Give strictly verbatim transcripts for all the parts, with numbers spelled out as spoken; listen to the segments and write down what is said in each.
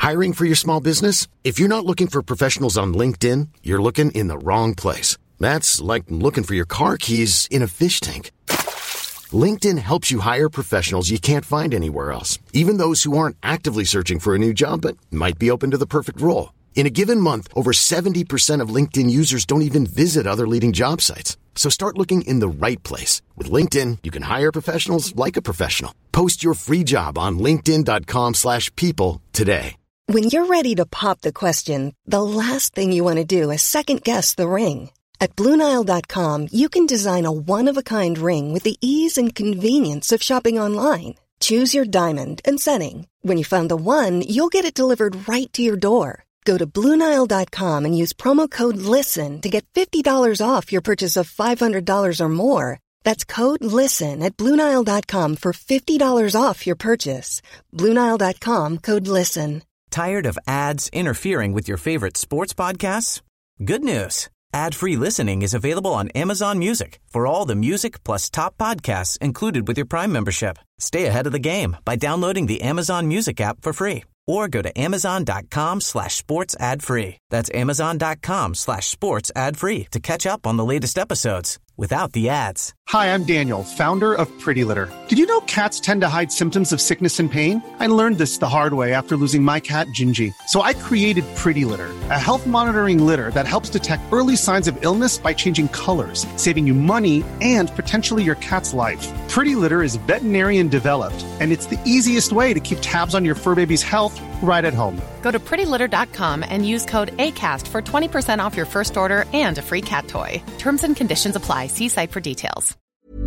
Hiring for your small business? If you're not looking for professionals on LinkedIn, you're looking in the wrong place. That's like looking for your car keys in a fish tank. LinkedIn helps you hire professionals you can't find anywhere else, even those who aren't actively searching for a new job but might be open to the perfect role. In a given month, over seventy percent of LinkedIn users don't even visit other leading job sites. So start looking in the right place. With LinkedIn, you can hire professionals like a professional. Post your free job on linkedin.com slash people today. When you're ready to pop the question, the last thing you want to do is second-guess the ring. At Blue Nile dot com, you can design a one-of-a-kind ring with the ease and convenience of shopping online. Choose your diamond and setting. When you find the one, you'll get it delivered right to your door. Go to Blue Nile dot com and use promo code LISTEN to get fifty dollars off your purchase of five hundred dollars or more. That's code LISTEN at Blue Nile dot com for fifty dollars off your purchase. Blue Nile dot com, code LISTEN. Tired of ads interfering with your favorite sports podcasts? Good news. Ad-free listening is available on Amazon Music for all the music plus top podcasts included with your Prime membership. Stay ahead of the game by downloading the Amazon Music app for free or go to amazon.com slash sports ad free. That's amazon.com slash sports ad free to catch up on the latest episodes without the ads. Hi, I'm Daniel, founder of Pretty Litter. Did you know cats tend to hide symptoms of sickness and pain? I learned this the hard way after losing my cat, Gingy. So I created Pretty Litter, a health monitoring litter that helps detect early signs of illness by changing colors, saving you money and potentially your cat's life. Pretty Litter is veterinarian developed, and it's the easiest way to keep tabs on your fur baby's health right at home. Go to pretty litter dot com and use code ACAST for twenty percent off your first order and a free cat toy. Terms and conditions apply. See site for details.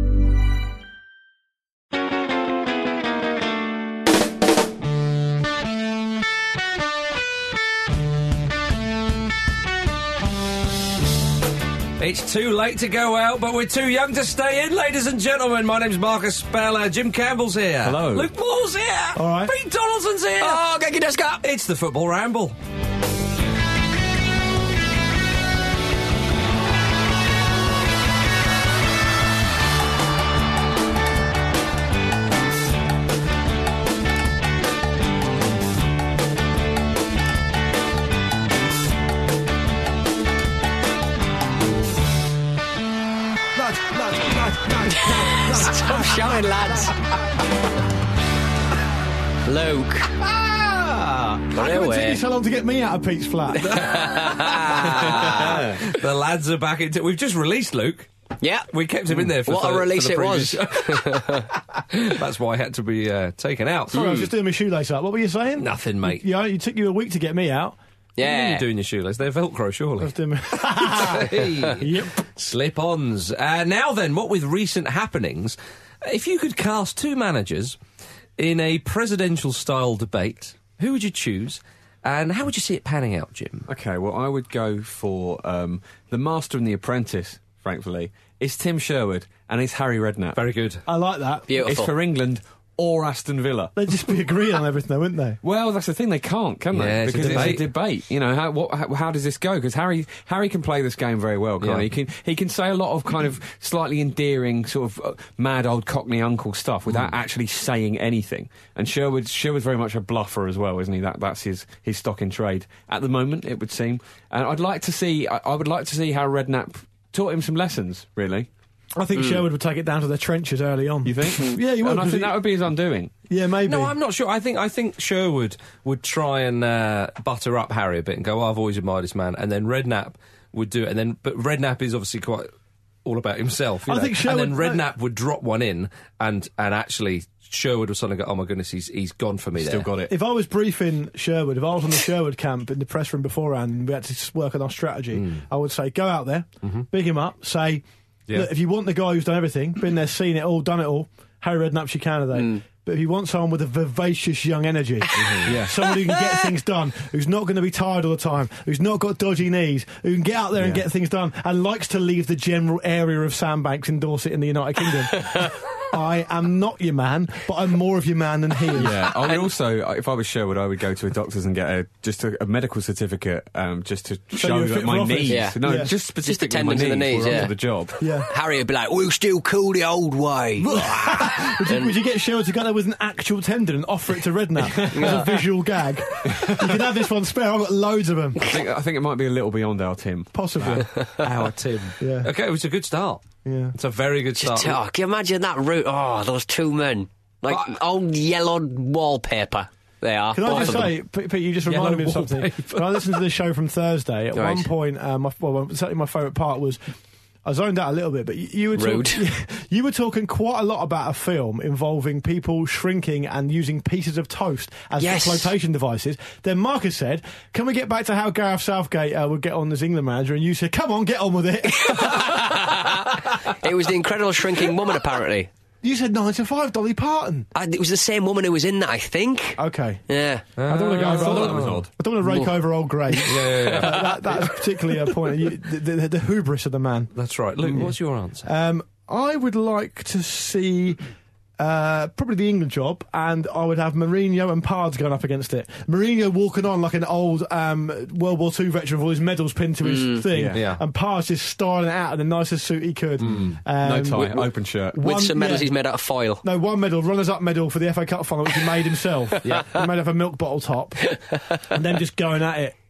It's too late to go out, but we're too young to stay in, ladies and gentlemen. My name's Marcus Speller. Jim Campbell's here. Hello. Luke Moore's here. All right. Pete Donaldson's here. Oh, Genki Deska! It's the Football Ramble. Stop shouting, lads. Luke. Ah! How come it took you so long to get me out of Pete's flat? The lads are back into... We've just released Luke. Yeah. We kept him in there for What the, a release for the it was. That's why I had to be uh, taken out. Sorry, I was just doing my shoelace up. What were you saying? Nothing, mate. Yeah, it took you a week to get me out. Yeah. You're doing your shoelace. They're Velcro, surely. I was doing my... Hey. Yep. Slip-ons. Uh, now then, what with recent happenings, if you could cast two managers in a presidential-style debate, who would you choose? And how would you see it panning out, Jim? Okay, well, I would go for um, the Master and the Apprentice, frankly. It's Tim Sherwood and it's Harry Redknapp. Very good. I like that. Beautiful. It's for England or Aston Villa. They'd just be agreeing on everything, though, wouldn't they? Well, that's the thing, they can't, can they? Yeah, it's a because debate. it's a debate. You know, how, what, how, how does this go? Because Harry Harry can play this game very well, can't Yeah. he? He can, he can say a lot of kind of slightly endearing, sort of uh, mad old Cockney uncle stuff without actually saying anything. And Sherwood's, Sherwood's very much a bluffer as well, isn't he? That That's his, his stock in trade. At the moment, it would seem. And I'd like to see, I, I would like to see how Redknapp taught him some lessons, really. I think mm. Sherwood would take it down to the trenches early on. You think? Yeah, you would. And I think he... that would be his undoing. Yeah, maybe. No, I'm not sure. I think I think Sherwood would try and uh, butter up Harry a bit and go, oh, I've always admired this man. And then Redknapp would do it. And then, but Redknapp is obviously quite all about himself. You I know? think Sherwood... And then Redknapp no. would drop one in and, and actually... Sherwood was suddenly go, oh my goodness, he's he's gone for me. Still there. got it. If I was briefing Sherwood, if I was on the Sherwood camp in the press room beforehand and we had to work on our strategy, mm. I would say, go out there, mm-hmm. big him up, say, yeah. look, if you want the guy who's done everything, been there, seen it all, done it all, Harry Redknapp's your candidate. Mm. But if you want someone with a vivacious young energy, mm-hmm. yeah. someone who can get things done, who's not going to be tired all the time, who's not got dodgy knees, who can get out there yeah. and get things done, and likes to leave the general area of sandbanks in Dorset in the United Kingdom. I am not your man, but I'm more of your man than he is. Yeah, I would also, if I was Sherwood, I would go to a doctor's and get a just a, a medical certificate, um, just to So show you're fit that for my office? knees, Yeah. no, Yeah. just specifically my attending to the knees, knees, were yeah. up to the job. Yeah. Harry would be like, we'll still cool the old way. Would you, would you get Sherwood to go there with an actual tendon and offer it to Redknapp as a visual gag? You can have this one spare. I've got loads of them. I think, I think it might be a little beyond our Tim. Possibly. Our Tim. Yeah. Okay, it was a good start. Yeah. It's a very good start. Just, oh, can you imagine that route? Oh, those two men. Like Uh, old yellowed wallpaper. They are. Can I both just of them. say, P- Pete, you just Yellow reminded me of something. wallpaper. When I listened to the show from Thursday, at Right. one point, um, my, well, certainly my favourite part was, I zoned out a little bit, but you, you were Rude. talk- you were talking quite a lot about a film involving people shrinking and using pieces of toast as Yes. flotation devices. Then Marcus said, "Can we get back to how Gareth Southgate uh, would get on as England manager?" And you said, "Come on, get on with it." It was the Incredible Shrinking Woman, apparently. You said nine to five, Dolly Parton. I, it was the same woman who was in that, I think. Okay. Yeah. I don't want to go I over. thought I that don't, was odd. I don't want to rake Whoa. over old graves. Yeah, yeah, yeah. Uh, that, that is particularly a point. You, the, the, the hubris of the man. That's right. Luke, what's your answer? Um, I would like to see uh, probably the England job, and I would have Mourinho and Pards going up against it. Mourinho walking on like an old um, World War Two veteran with all his medals pinned to his thing, yeah. Yeah. and Pards just styling it out in the nicest suit he could. Um, No tie, with- open shirt. With one- some medals yeah. he's made out of foil. No, one medal, runners-up medal for the F A Cup final, which he made himself. Yeah, he made up a milk bottle top, and then just going at it.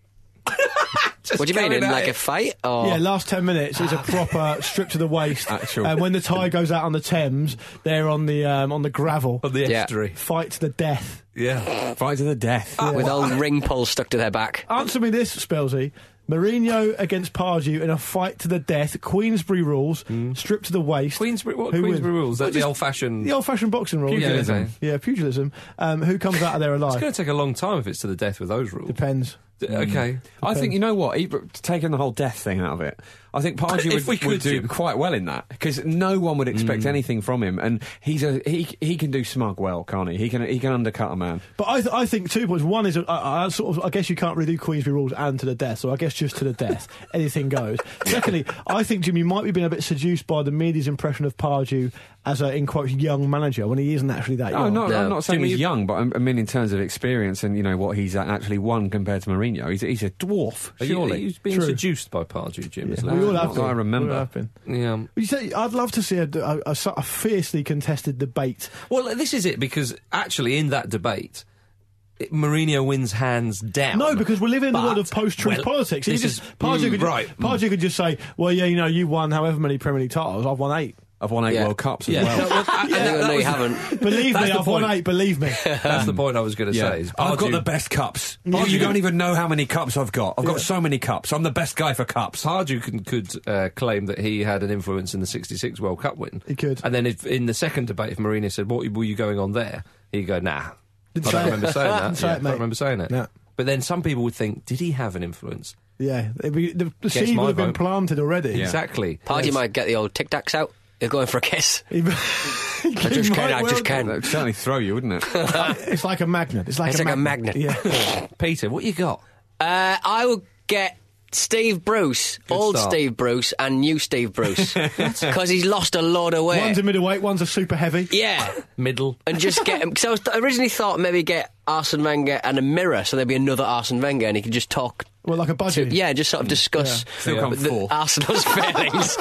What do you mean, in like a fight? Or? Yeah, last ten minutes is a proper strip to the waist. Actual. And when the tie goes out on the Thames, they're on the um, on the gravel. On the Yeah. estuary. Fight to the death. Yeah. Fight to the death. With old ring pulls stuck to their back. Answer me this, Spelsy. Mourinho against Pardew in a fight to the death. Queensbury rules, stripped to the waist. Queensbury, what Who Queensbury wins? rules? That's the just- old-fashioned... The old-fashioned boxing rules. Pugilism. Yeah, yeah, pugilism. Um, who comes out of there alive? It's going to take a long time if it's to the death with those rules. Depends. D- Okay. I think, you know what, even taking the whole death thing out of it, I think Pardew If would, we could, would do Jim. quite well in that, because no one would expect anything from him, and he's a he he can do smug well, can't he? He can he can undercut a man. But I, th- I think two points. One is, uh, I, I sort of, I guess you can't really do Queensbury rules and to the death, so I guess just to the death, anything goes. Secondly, I think, Jim, you might be being a bit seduced by the media's impression of Pardew as a, in quotes, young manager, when he isn't actually that No, young. no, No. I'm not saying Jimmy, he's you- young, but I'm- I mean in terms of experience and you know what he's actually won compared to Mourinho, he's, he's a dwarf. Are you, are Surely, you being True. seduced by Pardew, Jim? Yeah, Is we that- all not have that been. I remember. We all have been. Yeah. You say, I'd love to see a, a, a sort of fiercely contested debate. Well, this is it, because actually in that debate, it, Mourinho wins hands down. No, because we're living in the But- world of post-truth well, politics. He this just, is- Pardew mm, could, right. Pardew could just say, well, yeah, you know, you won however many Premier League titles, I've won eight. I've won eight Yeah. World Cups as Yeah. well. No, well, I think I know you haven't. Believe That's me, the I've won point. eight, believe me. That's the point I was going to Yeah. say. is I've got Pardew- the best cups. Yeah. Oh, you don't even know how many cups I've got. I've Yeah. got so many cups. I'm the best guy for cups. Pardew can, could uh, claim that he had an influence in the sixty-six World Cup win. He could. And then if, in the second debate, if Mourinho said, what were you going on there? He'd go, nah. Didn't I say don't it. remember saying that. Didn't say Yeah, it, I mate. don't remember saying it. No. But then some people would think, did he have an influence? Yeah, it'd be, the, the Gets seed my would have been vote. planted already. Yeah. Exactly. Pardew Yes. might get the old Tic Tacs out. You're going for a kiss. He- I just can, I just That can. would certainly throw you, wouldn't it? It's like a magnet. It's like, It's a, like a magnet. magnet. Yeah. Peter, what you got? Uh, I would get Steve Bruce, Good old start. Steve Bruce, and new Steve Bruce, because he's lost a load of weight. One's a middleweight, one's a super heavy. Yeah, Middle. and just get him. Because I was I originally thought maybe get Arsene Wenger and a mirror, so there'd be another Arsene Wenger, and he could just talk. Well, like a To, budgie. yeah, just sort of discuss Still come the, fourth. Arsenal's failings.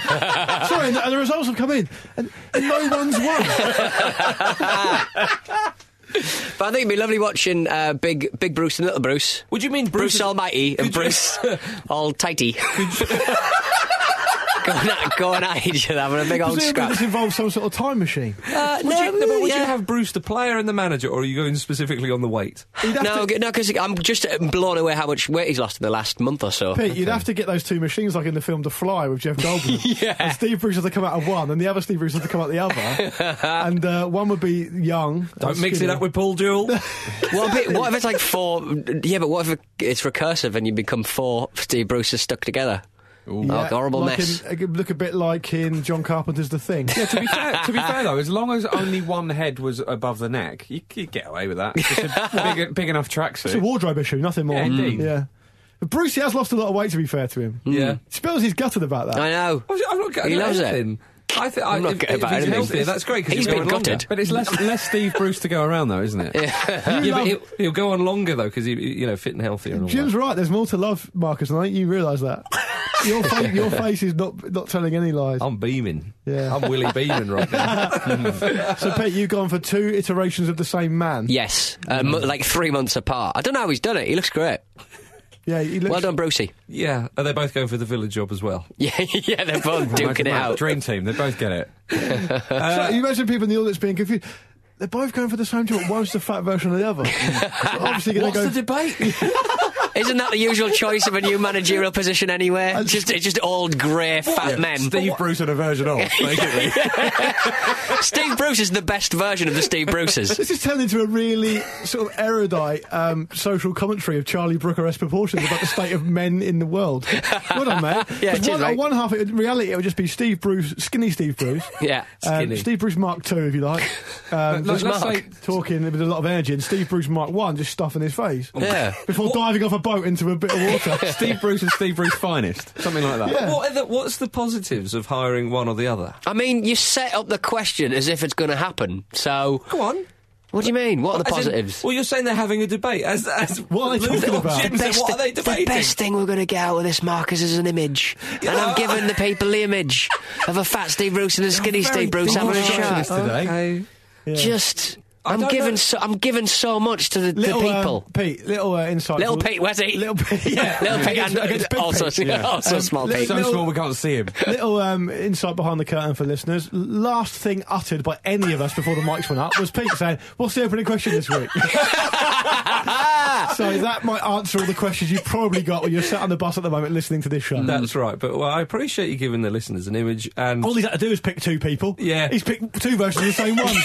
Sorry, and the, and the results have come in, and no one's won. But I think it'd be lovely watching uh, Big Big Bruce and Little Bruce. Would you mean Bruce, Bruce? Almighty and Bruce all tighty. going, at, going at each other, having a big old Presumably scrap. this involves some sort of time machine. Uh, Would you, no, but would yeah. you have Bruce the player and the manager, or are you going specifically on the weight? You'd have No, to- no, because I'm just blown away how much weight he's lost in the last month or so. Pete, you'd have to get those two machines like in the film To Fly with Jeff Goldblum. Yeah. And Steve Bruce has to come out of one, and the other Steve Bruce has to come out the other. and uh, one would be young. Don't and mix it skinny. up with Paul Jewell. What if, it, what if it's like four? Yeah, but what if it, it's recursive and you become four Steve Bruces stuck together? Oh, Yeah, horrible like mess. In, it could look a bit like in John Carpenter's The Thing. Yeah, to be fair, to be fair though, as long as only one head was above the neck, you could get away with that. Just a big, big enough It's a tracksuit. wardrobe issue, nothing more. Yeah, indeed. Yeah. But Brucey has lost a lot of weight, to be fair to him. Yeah. Spells he's gutted about that. I know. I'm not He getting loves it. anything. I think I'm not if, getting if about he's anything. healthier, that's great because He's he's been going longer. gutted. But it's less less Steve Bruce to go around, though, isn't it? Yeah, but he'll, he'll go on longer though because he, you know, fit and healthier. And all Jim's that. right. There's more to love, Marcus, and I think you realise that. Your face, your face is not not telling any lies. I'm beaming. Yeah. I'm Willie beaming right now. So, Pete, you've gone for two iterations of the same man. Yes, uh, mo- like three months apart. I don't know how he's done it. He looks great. Yeah, he looks, Well done, Brucey. Yeah, are they both going for the village job as well? Yeah, yeah, they're both duking it out. Dream team, they both get it. So you imagine people in the audience being confused. They're both going for the same job. One's the fat version of the other. So obviously going to What's go. the debate? Isn't that the usual choice of a new managerial position anyway? And- Just, it's just old grey fat men. Steve Bruce and a version of, basically. Steve Bruce is the best version of the Steve Bruces. This has turned into a really sort of erudite um, social commentary of Charlie Brooker-esque proportions about the state of men in the world. Well done, mate. Yeah, 'Cause cheers, one, mate. on one half, it, in reality, it would just be Steve Bruce, skinny Steve Bruce. Yeah. Um, Skinny. Steve Bruce Mark Two, if you like. Um, Let's just say- talking with a lot of energy, and Steve Bruce Mark One just stuffing his face. Yeah. Before diving off a boat into a bit of water. Steve Bruce and Steve Bruce finest. Something like that. Yeah. What are the, what's the positives of hiring one or the other? I mean, you set up the question as if it's going to happen. So, Go on. what do you mean? What are the As in- positives? well, you're saying they're having a debate. As, as What are they Lou- talking or about? Jim said, what are they debating? the best thing we're going to get out of this, Marcus, is an image. And I've given the people the image of a fat Steve Bruce and a skinny very Steve Bruce having a thoughtful chat. today. Okay. Yeah. Just, I I'm don't giving know. so, I'm giving so much to the, the Little, people. Um, Pete, little uh, insight. Little for- Pete, where's he? Little Pete, yeah. Little Pete and Against Big also, Pete. yeah, also Um, small little- Pete. So Little- small we can't see him. Little um, insight behind the curtain for listeners. Last thing uttered by any of us before the mics went up was Pete saying, "What's the opening question this week?" So that might answer all the questions you've probably got when you're sat on the bus at the moment listening to this show. That's right. But well, I appreciate you giving the listeners an image. And All he's had to do is pick two people. Yeah. He's picked two versions of the same one.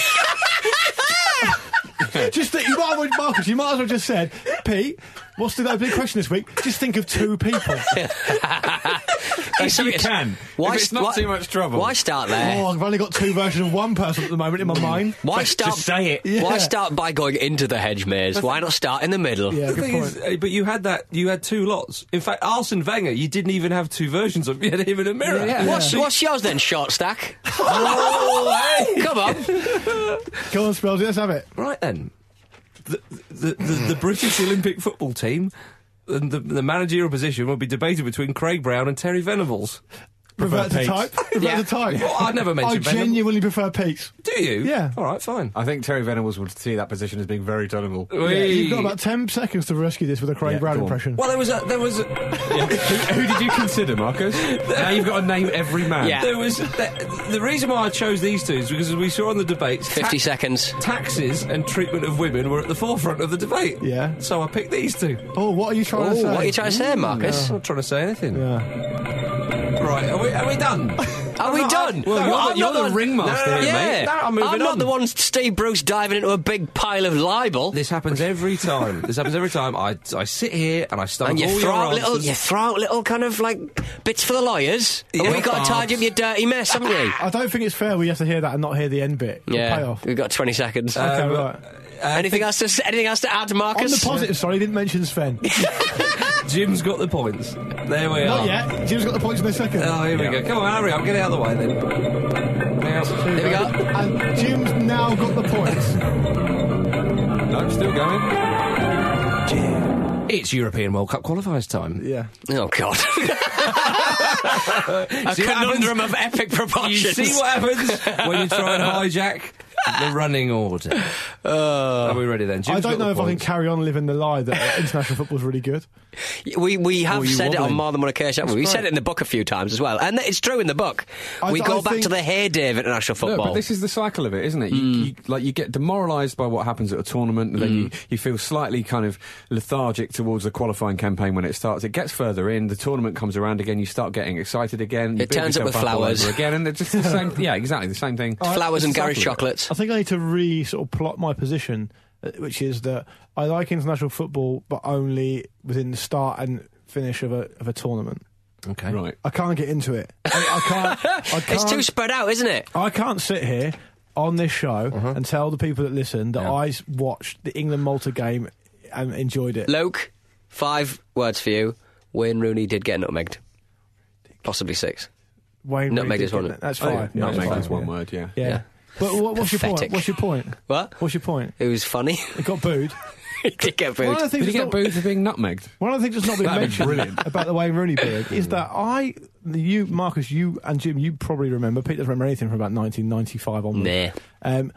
Just think, you might as well, Marcus, you might as well just said, Pete, what's the opening question this week? Just think of two people. If you can. Why if it's not why- too much trouble. Why start there? Oh, I've only got two versions of one person at the moment in my mind. Why Just start? say it. Yeah. Why start by going into the hedge maze? Why not start in the middle? Yeah, the good thing point. is, uh, but you had that. You had two lots. In fact, Arsene Wenger, you didn't even have two versions of. You had him in a mirror. Yeah, yeah. What's, So you- what's yours then, short stack? Oh, hey! Come on. Go on, Spells, let's have it. Right then, the the, the, the British Olympic football team and the, the managerial position will be debated between Craig Brown and Terry Venables. Revert to Pete's. type. Revert Yeah. to type. Well, I'd never I mentioned Venables. genuinely prefer Pete's. Do you? Yeah. All right, fine. I think Terry Venables would see that position as being very tenable. Yeah, you've got about ten seconds to rescue this with a Craig Yeah, Brown go on. impression. Well, there was a, there was a, who, who did you consider, Marcus? Now you've got to name every man. Yeah. there was the, the reason why I chose these two is because as we saw on the debates, Fifty ta- seconds. taxes and treatment of women were at the forefront of the debate. Yeah. So I picked these two. Oh, what are you trying Oh, to say? what are you trying to say, Marcus? I'm not trying to say anything. Yeah. Right, are we, are we done? Are we done? Well, you're, I'm the, you're not the the- ringmaster No, no, here, no, yeah. mate. No, I'm moving not on. the one Steve Bruce diving into a big pile of libel. This happens every time. This happens every time. I, I sit here and I start And you all throw your out little, answers. you throw out little kind of like bits for the lawyers. Yeah. And we got to tidy up your dirty mess, haven't we? I don't think it's fair we have to hear that and not hear the end bit. The Yeah, payoff. we've got twenty seconds. Okay, Um, right. anything else to s- anything else to add, On Marcus? the positive, sorry, he didn't mention Sven. Jim's got the points. There we Not are. yet. Jim's got the points in a second. Oh, here we go. Come on, hurry up. Get out of the way then. Now, There we go. And Jim's now got the points. No, still going. it's European World Cup qualifiers time. Yeah. Oh God! A See what conundrum of epic You proportions. see what happens when you try and hijack the running order. Uh, Are we ready then? I Jim's don't got know the if I can points. carry on living the lie that uh, international football's really good. we we have Or you said it on wobbling. more than one occasion. haven't we? We That's said right. it in the book a few times as well, and it's true in the book. I we th- go I back think- to the heyday of international No, football. but this is the cycle of it, isn't it? You, you, like you get demoralised by what happens at a tournament, and then you, you feel slightly kind of lethargic towards the qualifying campaign when it starts. It gets further in, the tournament comes around again, you start getting excited again. You It build turns up yourself with all flowers. over again, and it's just the same. Yeah, exactly the same thing. Flowers and It's the Gary cycle of it. chocolates. I think I need to re sort of plot my position, uh, which is that I like international football, but only within the start and finish of a of a tournament. Okay. Right. I can't get into it. I, I can't. I can't It's too spread out, isn't it? I can't sit here on this show and tell the people that listen that Yeah. I s- watched the England-Malta game and enjoyed it. Luke, five words for you. Wayne Rooney did get nutmegged. Possibly six. Wayne Nutmeg Rooney is did one get of- that. That's Oh, yeah. fine. Yeah, Nutmeg that's fine, is one yeah. word, yeah. Yeah. Yeah. But what, what's your point? Pathetic. What's your point? What? What's your point? It was funny. It got booed. He did get One of booed. the things Did he that's get not- booed for being nutmegged? One of the things that's not been That'd be mentioned brilliant. about the Wayne Rooney beard is that I, you, Marcus, you and Jim, you probably remember. Pete doesn't remember anything from about nineteen ninety-five onwards. Nah. Um,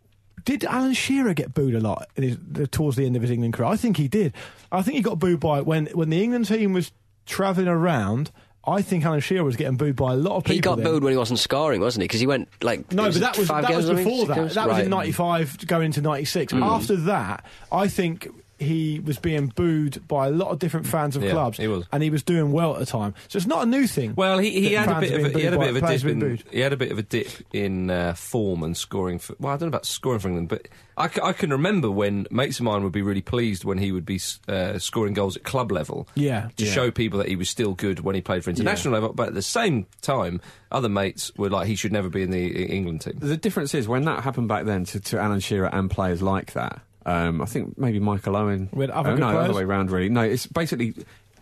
did Alan Shearer get booed a lot in his, the, towards the end of his England career? I think he did. I think he got booed by when when the England team was travelling around. I think Alan Shearer was getting booed by a lot of people. He got then. booed when he wasn't scoring, wasn't he? Because he went like No, it but that was five that was games, I think, before six that. games? That was Right. in ninety-five going into ninety-six. Mm. After that, I think he was being booed by a lot of different fans of Yeah, clubs, he was. and he was doing well at the time. So it's not a new thing. Well, he, he that had a fans bit are of a, being he had a booed bit of by- a players dip being in booed. he had a bit of a dip in uh, form and scoring. For, well, I don't know about scoring for England, but I, c- I can remember when mates of mine would be really pleased when he would be uh, scoring goals at club level. Yeah, to yeah. show people that he was still good when he played for international level. But at the same time, other mates were like, he should never be in the E- England team. The difference is when that happened back then to, to Alan Shearer and players like that. Um, I think maybe Michael Owen. We had other oh, good no, the players? other way round. Really, no. It's basically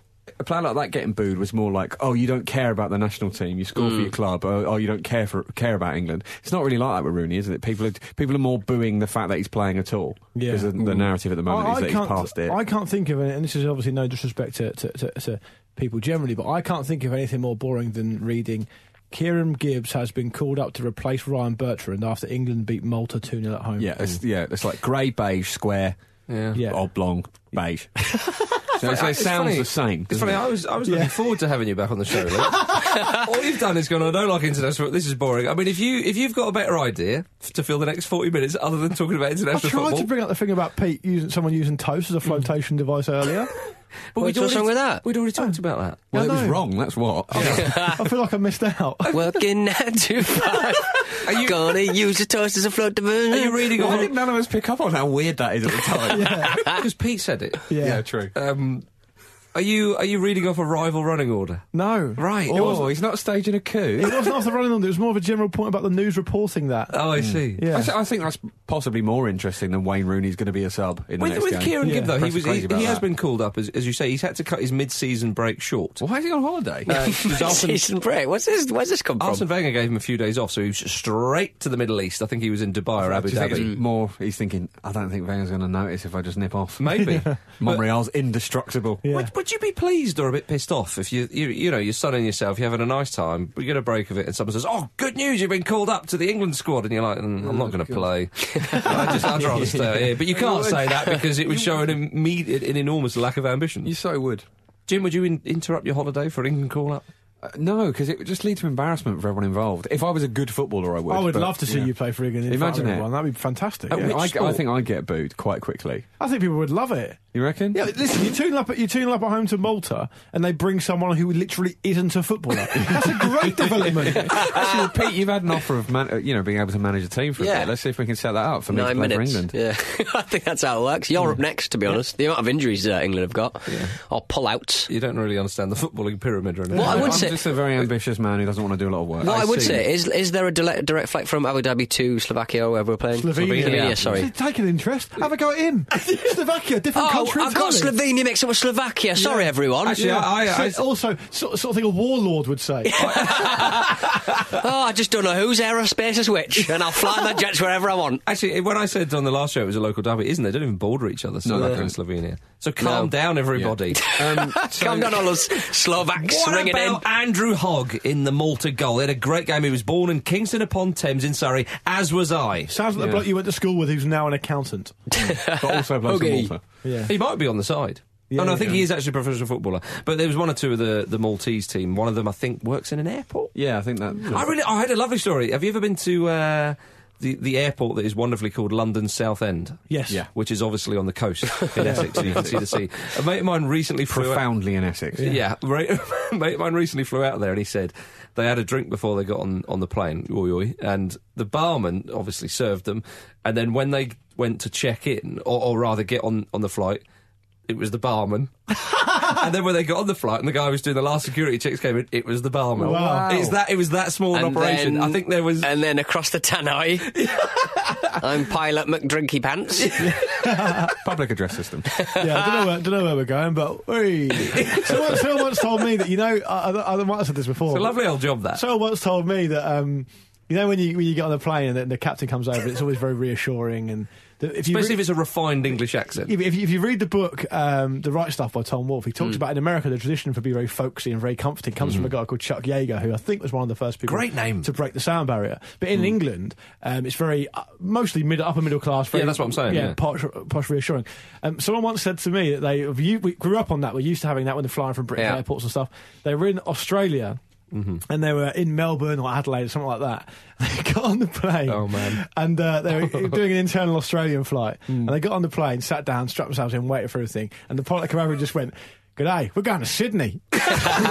a player like that getting booed was more like, oh, you don't care about the national team, you score Mm. for your club, or oh, you don't care for care about England. It's not really like that with Rooney, is it? People are people are more booing the fact that he's playing at all. Yeah. Because the, the narrative at the moment I, is I that he's can't, past it. I can't think of it, and this is obviously no disrespect to, to, to, to people generally, but I can't think of anything more boring than reading Kieran Gibbs has been called up to replace Ryan Bertrand after England beat Malta two nil at home. yeah, it's, yeah, it's like grey, beige, square, Yeah. Yeah. oblong, beige. So it It's sounds funny. the same. It's funny. I was I was Yeah. looking forward to having you back on the show. Luke. All you've done is gone, I don't like international football. This is boring. I mean, if you if you've got a better idea f- to fill the next forty minutes other than talking about I international tried football, to bring up the thing about Pete using someone using toast as a flotation device earlier. but What's we'd already, wrong with that? We'd already talked about that. Well, I it was know. wrong. That's what. I feel like I missed out. Working nine to five. Are you gonna use the toast as a float device? Are you reading Why off? did none of us pick up on how weird that is at the time? Because Pete said it. Yeah. true. Um, are you are you reading off a rival running order? No. Right. Oh, he's not staging a coup. It wasn't after running on. It was more of a general point about the news reporting that. Oh, I see. Yeah. I, th- I think that's possibly more interesting than Wayne Rooney's going to be a sub in the With, next with game. Kieran Yeah. Gibb, though, he Press was are crazy he, about he has that. been called up, as, as you say. He's had to cut his mid-season break short. Why is he on holiday? Uh, 'cause Arsene, Season break. What's this? Where's this come from? Arsene Wenger gave him a few days off, so he was straight to the Middle East. I think he was in Dubai or Abu Do you think Dhabi. it's more, he's thinking, I don't think Wenger's going to notice if I just nip off. Maybe. Monreal's indestructible. Yeah. Would, would you be pleased or a bit pissed off if you, you, you know, you're sunning yourself, you're having a nice time, but you get a break of it, and someone says, "Oh, good news, you've been called up to the England squad," and you're like, mm, "I'm not going to play. I just, I'd rather stay here." But you can't say that because it would show an, immediate, an enormous lack of ambition. You so would. Jim, would you in- interrupt your holiday for an England call up? Uh, no, because it would just lead to embarrassment for everyone involved. If I was a good footballer, I would. I would but, love to see yeah. you play for England. In Imagine front of it. everyone. That'd be fantastic. At yeah. which I, I sport? think I'd get booed quite quickly. I think people would love it. You reckon? Yeah, listen, you tune up at you tune up at home to Malta, and they bring someone who literally isn't a footballer. That's a great development. Actually, Pete, you've had an offer of man- uh, you know being able to manage a team for a Yeah. bit. Let's see if we can set that up for me Nine to play minutes. for England. Yeah, I think that's how it works. You're up next, to be honest. The amount of injuries uh, England have got, or pull-outs. You don't really understand the footballing pyramid or anything. What I would I'm say- just a very ambitious man who doesn't want to do a lot of work. What I, I would see. say is, is there a direct, direct flight from Abu Dhabi to Slovakia, or wherever we're playing? Slovenia. Slovenia, sorry. Take an interest. Have a go at him. Slovakia, different Oh, country. I've got entirely. Slovenia mixed up with Slovakia. Sorry, everyone. Actually, I, I, I, So- also, sort, sort of thing a warlord would say. Oh, I just don't know whose aerospace is which, and I'll fly my jets wherever I want. Actually, when I said on the last show it was a local derby, isn't it? They don't even border each other, Slovakia No. and Slovenia. So calm No. down, everybody. Um, so- Calm down, all those Slovaks What ringing about in. Andrew Hogg in the Malta goal? He had a great game. He was born in Kingston upon Thames in Surrey, as was I. Sounds like the bloke you went to school with who's now an accountant. but also plays Okay. for Malta. Yeah. He might be on the side. Yeah, oh, no, I yeah. think he is actually a professional footballer. But there was one or two of the, the Maltese team. One of them, I think, works in an airport. Yeah, I think that. I really, I had a lovely story. Have you ever been to uh, the the airport that is wonderfully called London Southend? Yes. Yeah. Which is obviously on the coast in Essex, so you can see the sea. A mate of mine recently flew out. profoundly in Essex. Yeah, right. A mate of mine recently flew out there, and he said they had a drink before they got on, on the plane, oi, oi, and the barman obviously served them, and then when they went to check in, or, or rather get on, on the flight, it was the barman. And then when they got on the flight and the guy who was doing the last security checks came in, it was the barman. Wow. It's that, it was that small an And operation. then- I think there was... And then across the tannoy, I'm Pilot McDrinky Pants. Public address system. Yeah, I don't know where, don't know where we're going, but hey. someone, someone once told me that, you know, I, I, I might have said this before. It's a lovely old job, that. Someone once told me that, um, you know, when you when you get on the plane and the, the captain comes over, it's always very reassuring. And the, if you Especially re- if it's a refined English accent. if, if, you, if you read the book, um, The Right Stuff by Tom Wolfe, he talks Mm. about in America the tradition for being very folksy and very comforting comes from a guy called Chuck Yeager, who I think was one of the first people Great name. to break the sound barrier. But in England, um, it's very uh, mostly mid, upper middle class. Very, Yeah, that's what I'm saying, yeah. posh, posh reassuring. Um, someone once said to me that they we grew up on that. We're used to having that when they're flying from British Yeah. airports and stuff. They were in Australia. Mm-hmm. And they were in Melbourne or Adelaide or something like that. They got on the plane. Oh, man. And uh, they were doing an internal Australian flight. And they got on the plane, sat down, strapped themselves in, waited for everything. And the pilot came over and just went, "G'day, we're going to Sydney." We're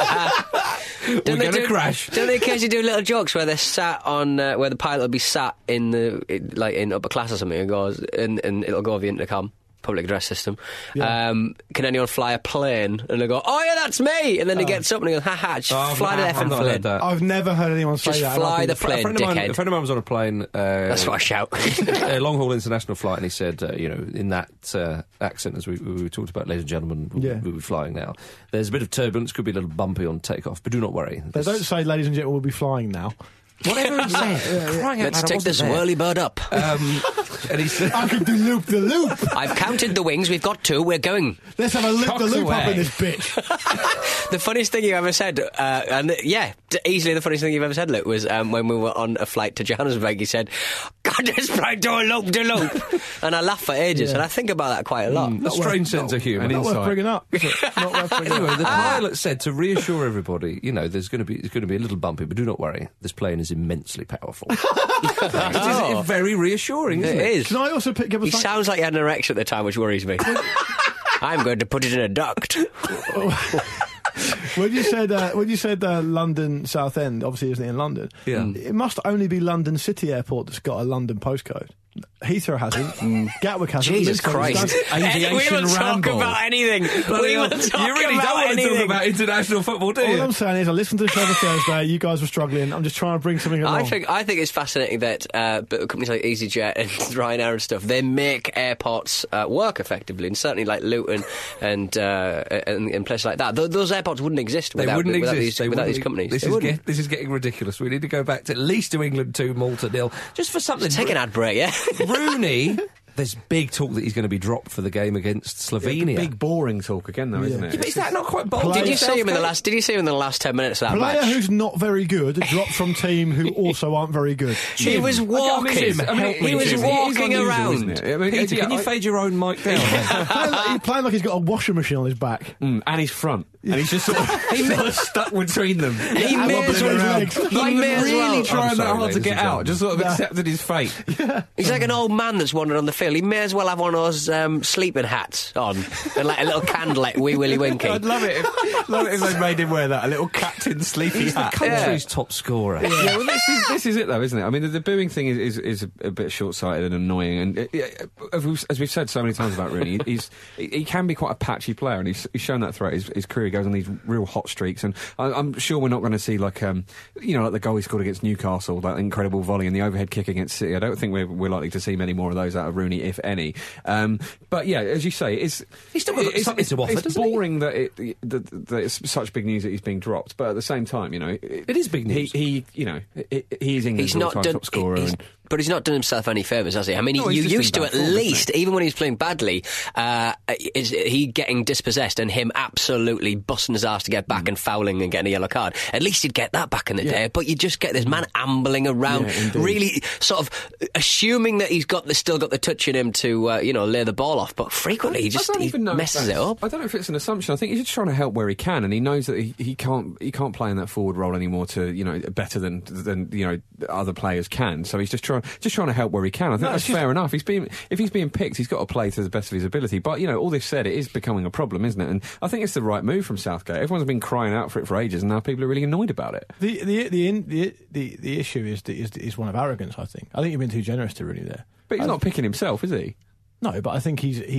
Don't they going to do- crash. Don't they occasionally do little jokes where they're sat on, uh, where the pilot will be sat in the, in, like in upper class or something, and goes, and, and it'll go over the intercom. Public address system. Yeah. Um, can anyone fly a plane? And they go, "Oh yeah, that's me." And then he gets up and he goes, "Ha ha, just Oh, I've fly not- the I've effing not heard plane." that. I've never heard anyone say Just that. and fly I've the been- plane. a, friend of mine, dickhead. a friend of mine was on a plane. Uh, That's what I shout. a long haul international flight, and he said, uh, you know, in that uh, accent, as we, we talked about, ladies and gentlemen, we, Yeah. we were flying now. There's a bit of turbulence, could be a little bumpy on takeoff, but do not worry. They This- don't say, "Ladies and gentlemen, we'll be flying now." Whatever he said. Crying out Let's loud, I take wasn't this there. whirly bird up. Um, and he said, I can do loop the loop. I've counted the wings. We've got two. We're going. Let's have a loop the Cocks loop up away. in this bitch. The funniest thing you ever said, uh, and yeah, d- easily the funniest thing you've ever said, Luke, was um, when we were on a flight to Johannesburg. You said, "God, this flight to a loop to loop," and I laugh for ages, and I think about that quite a lot. a strange sense of humour. an Not worth insight. bringing up. is it? Not worth bringing Anyway, up. the pilot said to reassure everybody, you know, there's going to be it's going to be a little bumpy, but do not worry. This plane is immensely powerful. It is very reassuring, isn't It it? is. Can I also pick up a He fact- sounds like he had an erection at the time, which worries me. I'm going to put it in a duct. When you said uh, when you said uh, London Southend, obviously isn't it in London? Yeah. It must only be London City Airport that's got a London postcode. Heathrow hasn't. Gatwick hasn't. Jesus Luton Christ. hasn't. we Aviation will talk Ramble. about anything. Bloody We hell. will talk you really about don't want to anything. talk about international football, do All you? I'm saying is, I listened to the show on Thursday. You guys were struggling. I'm just trying to bring something along. I think I think it's fascinating that uh, but companies like EasyJet and Ryanair and stuff, they make airports uh, work effectively, and certainly like Luton and uh, and, and places like that. Th- those airports wouldn't exist They without, wouldn't without exist. these They without wouldn't these e- companies. This They is, wouldn't. get, this is getting ridiculous. We need to go back to at least to England two, Malta nil, just for something. Take an ad break, yeah. Rooney. There's big talk that he's going to be dropped for the game against Slovenia. Big boring talk again, though, isn't it? Yeah, but is that not quite bold? Play- Did you Southgate? see him in the last? Did you see him in the last ten minutes of that player match? who's not very good dropped from team who also aren't very good. He was walking. Jim, I mean, he was Jim, it is walking unusual, around. isn't it? I mean, Peter, yeah, can you I- fade your own mic down? playing like, he's playing like he's got a washing machine on his back. Mm, and his front. And he's just sort of, he's sort of stuck between them. He And may wobbling as well. around. He Not even may as really well. trying I'm that sorry, hard to ladies get and out, just sort of Yeah. accepted his fate. He's like an old man that's wandered on the field. He may as well have one of those um, sleeping hats on and like a little candle like Wee Willie Winky. I'd love it if, love it if they made him wear that, a little captain sleepy He's the hat. country's top scorer. Yeah, well, this is this is it though, isn't it? I mean, the, the booing thing is is, is a, a bit short-sighted and annoying, and uh, yeah, as we've, as we've said so many times about Rooney, he's he, he can be quite a patchy player, and he's, he's shown that throughout his, his career. He goes on these real hot streaks, and I, I'm sure we're not going to see like um, you know, like the goal he scored against Newcastle, that incredible volley and the overhead kick against City. I don't think we're, we're likely to see many more of those out of Rooney, if any. Um, but yeah, as you say, it's He's still got it's, something it's, to offer, it's doesn't he? boring that, it, that, that it's such big news that he's being dropped, but at the same time, you know, it, It is big news. He, he you know, he, he is England's He's not all-time done. top scorer. he's- and, but he's not done himself any favours, has he? I mean, No, he, he's you just used been to at bad form, hasn't least, even when he was playing badly, uh, is he getting dispossessed and him absolutely busting his ass to get back and fouling and getting a yellow card. At least he'd get that back in the Yeah. day. But you just get this man ambling around, Yeah, indeed. really sort of assuming that he's got the, still got the touch in him to uh, you know lay the ball off. But frequently he just I don't he even know if messes it that's- up. I don't know if it's an assumption. I think he's just trying to help where he can, and he knows that he, he can't he can't play in that forward role anymore to you know better than than you know other players can. So he's just trying just trying to help where he can. I think No, that's it's just- fair enough. He's being if he's being picked, he's got to play to the best of his ability. But you know, all this said, it is becoming a problem, isn't it? And I think it's the right move from Southgate. Everyone's been crying out for it for ages, and now people are really annoyed about it. The the the in, the, the the issue is is is one of arrogance. I think. I think you've been too generous to Rooney there. But he's I- not picking himself, is he? No, but I think he's he's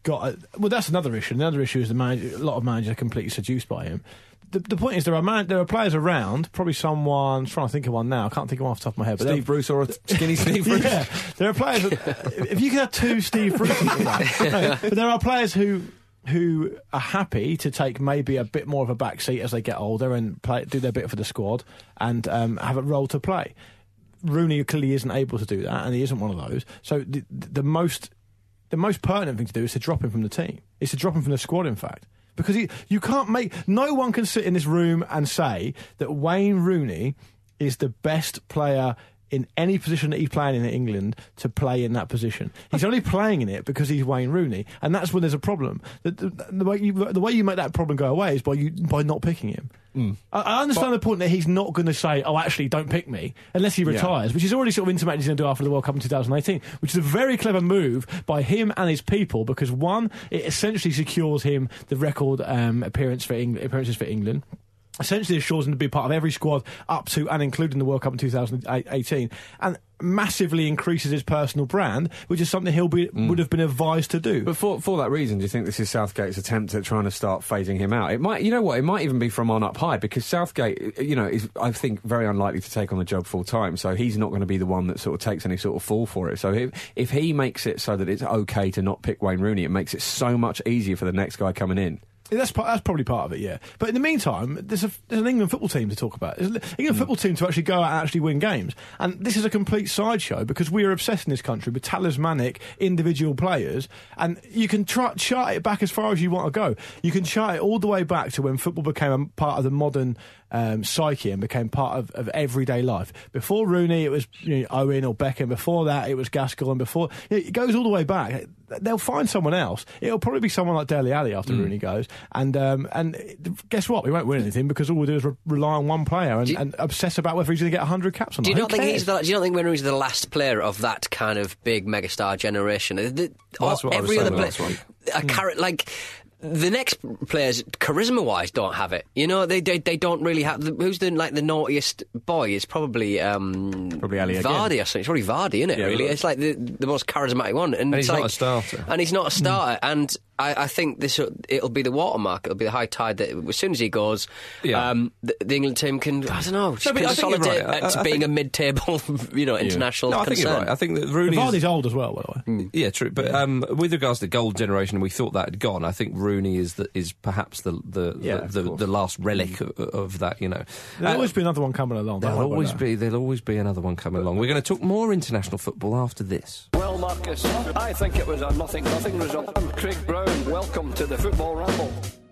got a, well, that's another issue. Another issue is the manager. A lot of managers are completely seduced by him. The, the point is there are man, there are players around. Probably someone. I'm trying to think of one now. I can't think of one off the top of my head. But Steve Bruce or a skinny Steve Bruce. Yeah, there are players. That, if you could have two Steve Bruces, no, but there are players who. who are happy to take maybe a bit more of a back seat as they get older and play, do their bit for the squad and um, have a role to play. Rooney clearly isn't able to do that, and he isn't one of those. So the, the most the most pertinent thing to do is to drop him from the team. It's to drop him from the squad, in fact. Because he, you can't make... No one can sit in this room and say that Wayne Rooney is the best player in any position that he's playing in England to play in that position. He's only playing in it because he's Wayne Rooney, and that's when there's a problem. The, the, the, way, you, the way you make that problem go away is by you by not picking him. Mm. I, I understand but, the point that he's not going to say, oh, actually, don't pick me, unless he retires, yeah. which he's already sort of intimated he's going to do after the World Cup in two thousand eighteen, which is a very clever move by him and his people, because, one, it essentially secures him the record um, appearance for Eng- appearances for England. Essentially assures him to be part of every squad up to and including the World Cup in two thousand eighteen, and massively increases his personal brand, which is something he'll be mm. would have been advised to do. But for, for that reason, do you think this is Southgate's attempt at trying to start phasing him out? It might, you know what, it might even be from on up high, because Southgate, you know, is, I think, very unlikely to take on the job full time, so he's not going to be the one that sort of takes any sort of fall for it. So if, if he makes it so that it's okay to not pick Wayne Rooney, it makes it so much easier for the next guy coming in. That's part, that's probably part of it, yeah. But in the meantime, there's, a, there's an England football team to talk about. There's an England mm. football team to actually go out and actually win games. And this is a complete sideshow, because we are obsessed in this country with talismanic individual players, and you can try, chart it back as far as you want to go. You can chart it all the way back to when football became a part of the modern um, psyche and became part of, of everyday life. Before Rooney, it was you know, Owen or Beckham. Before that, it was Gascoigne. Before you know, it goes all the way back. They'll find someone else. It'll probably be someone like Dele Alli after mm. Rooney goes. And um, and guess what? We won't win anything because all we'll do is re- rely on one player and, you, and obsess about whether he's going to get one hundred caps or not. Do you not Who think cares? he's the, do you not think Wayne Rooney's the last player of that kind of big megastar generation? The, well, that's what every I was other saying player, a mm. carrot like. The next players, charisma-wise, don't have it. You know, they they, they don't really have. Who's the like the naughtiest boy? Is probably um, probably Ali Vardy again. or something. It's probably Vardy, isn't it? Yeah, really, right. it's like the the most charismatic one. And, and he's it's not like, a starter. And he's not a starter. Mm. And I, I think this it'll be the watermark. It'll be the high tide that as soon as he goes, yeah. um, the, the England team can I don't know no, consolidate right. to being think, a mid-table, you know, international. Yeah. No, I think concern. you're right. I think that Rooney's Vardy's old as well, by the way. Mm. Yeah, true. But um, with regards to the gold generation, we thought that had gone. I think Rooney is the, is perhaps the the yeah, the, the, the last relic of, of that. You know, there'll uh, always be another one coming along. There'll always be there'll always be another one coming along. We're going to talk more international football after this. Well, Marcus, I think it was a nothing-nothing result. I'm Craig Brown. Welcome to the Football Ramble.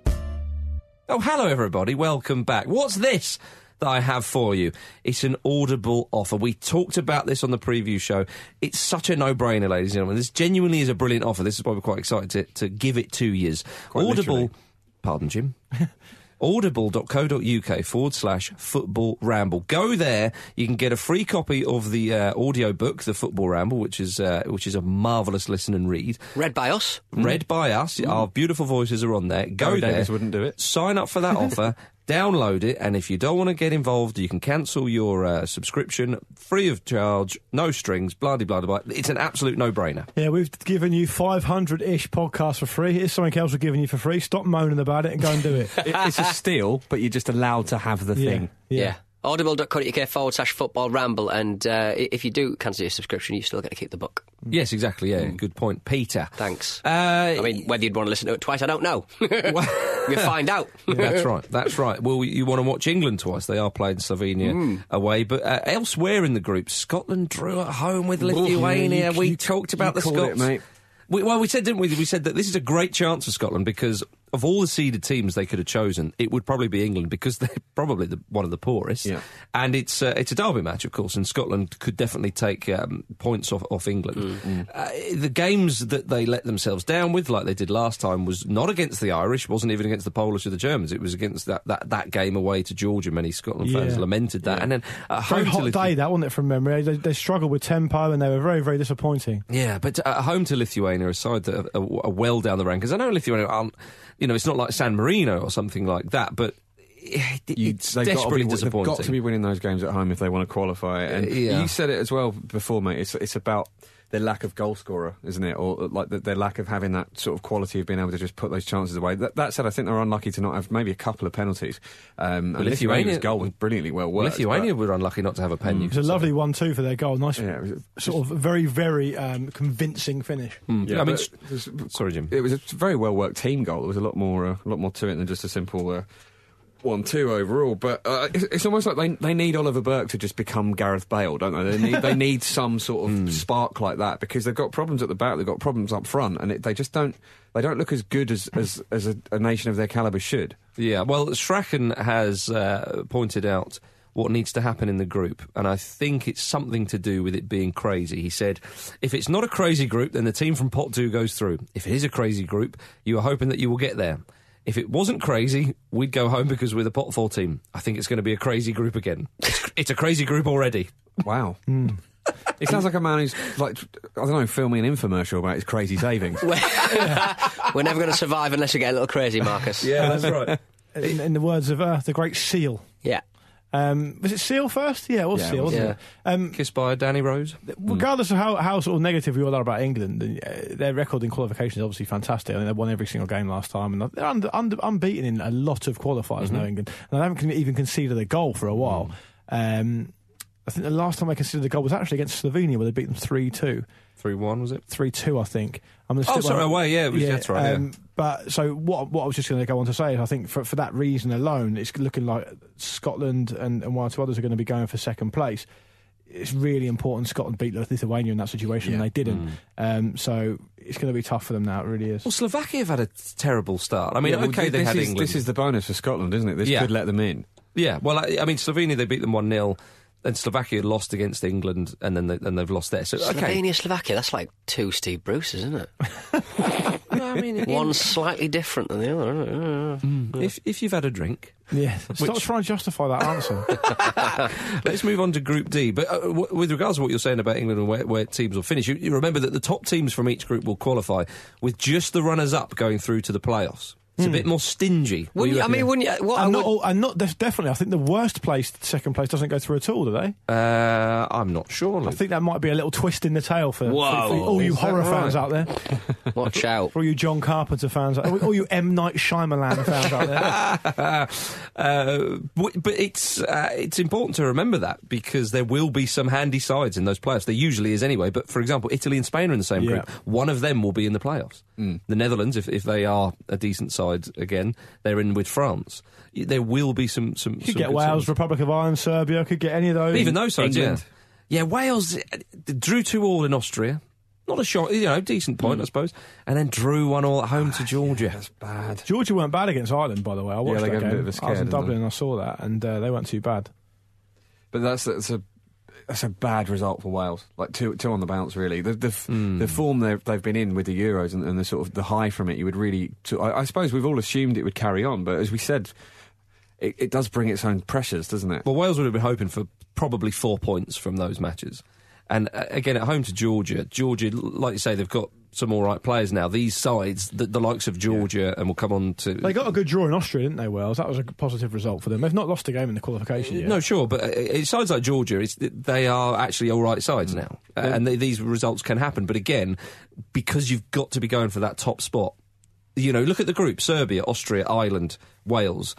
Oh, hello, everybody. Welcome back. What's this that I have for you? It's an Audible offer. We talked about this on the preview show. It's such a no-brainer, ladies and gentlemen. This genuinely is a brilliant offer. This is why we're quite excited to, to give it to you. Quite Audible... literally. Pardon, Jim. audible.co.uk forward slash football ramble. Go there. You can get a free copy of the uh, audio book, The Football Ramble, which is uh, which is a marvellous listen and read. Read by us. Read mm. by us. Mm. Our beautiful voices are on there. Go Gary there. Davis wouldn't do it. Sign up for that offer. Download it, and if you don't want to get involved, you can cancel your uh, subscription free of charge, no strings, blah, blah, blah, blah. It's an absolute no-brainer. Yeah, we've given you five hundred-ish podcasts for free. Here's something else we're giving you for free. Stop moaning about it and go and do it. it it's a steal, but you're just allowed to have the yeah, thing. Yeah. yeah. Audible.co.uk forward slash football ramble, and uh, if you do cancel your subscription, you still get to keep the book. Yes, exactly, yeah, mm. Good point. Peter. Thanks. Uh, I mean, whether you'd want to listen to it twice, I don't know. You'll find out. Yeah, that's right, that's right. Well, you want to watch England twice. They are playing Slovenia mm. away, but uh, elsewhere in the group, Scotland drew at home with Lithuania. Ooh, you, we you, talked about you the Scots. It, mate. We, well, we said, didn't we? We said that this is a great chance for Scotland because of all the seeded teams they could have chosen, it would probably be England because they're probably the, one of the poorest. Yeah. And it's uh, it's a derby match, of course, and Scotland could definitely take um, points off, off England. Mm. Uh, the games that they let themselves down with, like they did last time, was not against the Irish, wasn't even against the Polish or the Germans. It was against that, that, that game away to Georgia. Many Scotland yeah. fans lamented that. Yeah. And then at very home hot to Lithu- day, that wasn't it, from memory? They, they struggled with tempo and they were very, very disappointing. Yeah, but at home to Lithuania, a side that are, are well down the rank, because I know Lithuania aren't, you know, it's not like San Marino or something like that, but it, you, it's they've desperately got be, disappointing. They've got to be winning those games at home if they want to qualify. And uh, yeah. you said it as well before, mate. It's it's about their lack of goal scorer, isn't it? Or like the, their lack of having that sort of quality of being able to just put those chances away. That, that said, I think they're unlucky to not have maybe a couple of penalties. Um, and Lithuania's goal was brilliantly well worked. Lithuania were unlucky not to have a pen. Mm. It was a lovely one two for their goal. Nice, yeah, it was a, sort of very, very um, convincing finish. Mm. Yeah, I mean, it was, sorry, Jim. It was a very well worked team goal. There was a lot more, uh, a lot more to it than just a simple. Uh, one two overall, but uh, it's, it's almost like they they need Oliver Burke to just become Gareth Bale, don't they? They need they need some sort of mm. spark like that, because they've got problems at the back, they've got problems up front, and it, they just don't they don't look as good as as, as a, a nation of their calibre should. Yeah, well, Strachan has uh, pointed out what needs to happen in the group, and I think it's something to do with it being crazy. He said, if it's not a crazy group, then the team from pot two goes through. If it is a crazy group, you are hoping that you will get there. If it wasn't crazy, we'd go home because we're the pot four team. I think it's going to be a crazy group again. It's, it's a crazy group already. Wow. Mm. It sounds like a man who's, like, I don't know, filming an infomercial about his crazy savings. We're, we're never going to survive unless we get a little crazy, Marcus. Yeah, that's right. In, in the words of uh, the great Seal. Yeah. Um, was it Seal first? Yeah, it was yeah, Seal, wasn't yeah. it? Um, Kissed by Danny Rose. Regardless mm. of how, how sort of negative we all are about England, uh, their record in qualification is obviously fantastic. I mean, they won every single game last time, and they're under, under, unbeaten in a lot of qualifiers mm-hmm. now, England. And they haven't even conceded a goal for a while. Mm. Um, I think the last time they conceded a goal was actually against Slovenia, where they beat them three two. three one, was it? three two, I think. I'm oh, sorry, one, away, yeah, it was, yeah, that's right. Um, yeah. But so what What I was just going to go on to say is I think for, for that reason alone, it's looking like Scotland and, and one or two others are going to be going for second place. It's really important Scotland beat Lithuania in that situation, yeah. and they didn't. Mm. Um, so it's going to be tough for them now, it really is. Well, Slovakia have had a terrible start. I mean, yeah, OK, well, they had is, England. This is the bonus for Scotland, isn't it? This yeah. could let them in. Yeah, well, I, I mean, Slovenia, they beat them one nil. And Slovakia lost against England, and then they, then they've lost there. So okay. Slovenia, Slovakia, that's like two Steve Bruces, isn't it? I mean, one's slightly different than the other. Mm. If if you've had a drink, yeah. Stop which... trying to justify that answer. Let's move on to Group D. But uh, w- with regards to what you're saying about England and where, where teams will finish, you, you remember that the top teams from each group will qualify, with just the runners-up going through to the playoffs. It's mm. a bit more stingy. Wouldn't you, I mean, wouldn't you? What, and, would... not all, and not definitely. I think the worst placed second place doesn't go through at all, do they? Uh, I'm not sure. Luke. I think that might be a little twist in the tail for, for, for all you Is horror fans right? out there. Watch out. For all you John Carpenter fans, all you M. Night Shyamalan fans out there. uh, but it's uh, it's important to remember that, because there will be some handy sides in those playoffs. There usually is anyway. But for example, Italy and Spain are in the same yeah. group. One of them will be in the playoffs. Mm. The Netherlands, if if they are a decent side again, they're in with France. There will be some some. You could some get Wales, sides. Republic of Ireland, Serbia. Could get any of those. Even those sides, England. yeah. Yeah, Wales drew two all in Austria. Not a shot, you know, decent point, mm. I suppose. And then drew one all at home to Georgia. Yeah, that's bad. Georgia weren't bad against Ireland, by the way. I watched yeah, they that gave game. A bit of a scare, I was in Dublin they? and I saw that, and uh, they weren't too bad. But that's that's a. That's a bad result for Wales. Like two, two on the bounce, really. The the, mm. the form they've, they've been in with the Euros and, and the sort of the high from it, you would really. To, I, I suppose we've all assumed it would carry on, but as we said, it, it does bring its own pressures, doesn't it? Well, Wales would have been hoping for probably four points from those matches, and uh, again at home to Georgia. Georgia, like you say, they've got some all right players now. These sides, the, the likes of Georgia, yeah. and we'll come on to... They got a good draw in Austria, didn't they, Wales? That was a positive result for them. They've not lost a game in the qualification yet. No, sure, but uh, sides like Georgia, it's, they are actually all right sides mm. now. Uh, and they, these results can happen. But again, because you've got to be going for that top spot, you know, look at the group: Serbia, Austria, Ireland, Wales.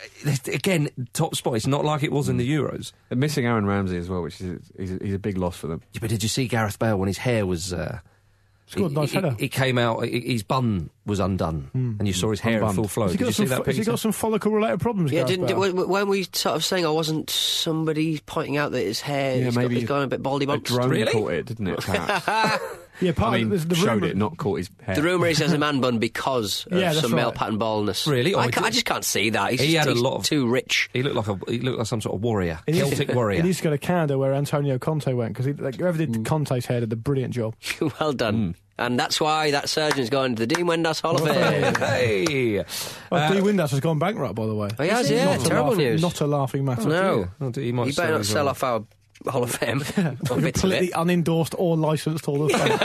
Again, top spot. It's not like it was mm. in the Euros. They're missing Aaron Ramsey as well, which is he's a, he's a big loss for them. Yeah, but did you see Gareth Bale when his hair was... Uh, Scored a nice header. It came out, his bun was undone, mm. and you saw his hair in full flow. Did you see that picture? Has he got some follicle-related problems? Yeah, Gareth didn't Bale? did, when we sort of saying, I wasn't somebody pointing out that his hair yeah, is maybe going a bit baldy bumps. A drone really? caught it, didn't it? Perhaps. Yeah, part I mean, of the, the showed rumour, it, not caught his hair. The rumour is he has a man bun because of yeah, some right. male pattern baldness. Really? Oh, I, I just can't see that. He's he just, had he's a lot of too rich. He looked like a he looked like some sort of warrior, it Celtic is, warrior. He needs to go to Canada where Antonio Conte went, because like, whoever did mm. Conte's hair did a brilliant job. Well done. Mm. And that's why that surgeon's going to the Dean Windass Hall of Fame. Hey! Well, uh, Dean Windass has gone bankrupt, by the way. Oh, he has, yeah. Not Terrible laughing, news. Not a laughing matter. Oh, no. Oh, he might you better not sell off our Hall of Fame. Completely unendorsed or licensed Hall of Fame.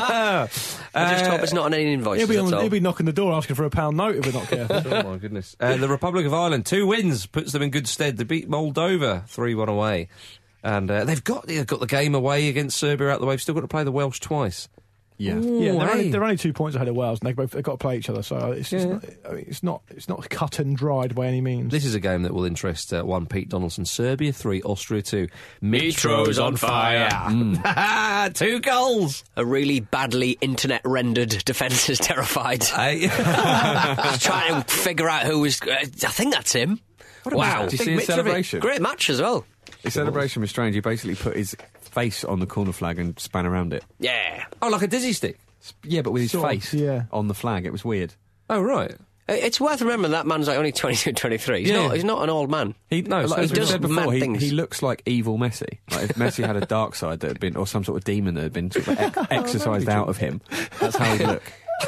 I just hope it's not on any invoice. He'll be, on, he'll be knocking the door asking for a pound note if we're not careful. Oh, my goodness. Uh, the Republic of Ireland, two wins, puts them in good stead. They beat Moldova three one away. And uh, they've got they've got the game away against Serbia out the way. They've still got to play the Welsh twice. Yeah, Ooh, yeah, they're, hey. only, they're only two points ahead of Wales, and they've both they've got to play each other. So it's just Yeah. not, I mean, it's not it's not cut and dried by any means. This is a game that will interest uh, one Pete Donaldson. Serbia three, Austria two. Mitro's on fire. Mm. Two goals. A really badly internet rendered defence is terrified. Hey. Just trying to figure out who was. Uh, I think that's him. Wow, Did you Big see his Mitrovic. celebration? Great match as well. His celebration was strange. He basically put his face on the corner flag and span around it. Yeah. Oh, like a dizzy stick. Yeah, but with his Sort of, face yeah. on the flag. It was weird. Oh, right. It's worth remembering that man's like only twenty-two, twenty-three. He's, Yeah. not, he's not an old man. He, No, like, so as he we does said mad before, he, things. he looks like evil Messi. Like if Messi had a dark side that had been, or some sort of demon that had been sort of ex- exercised out of him, that's how he'd look.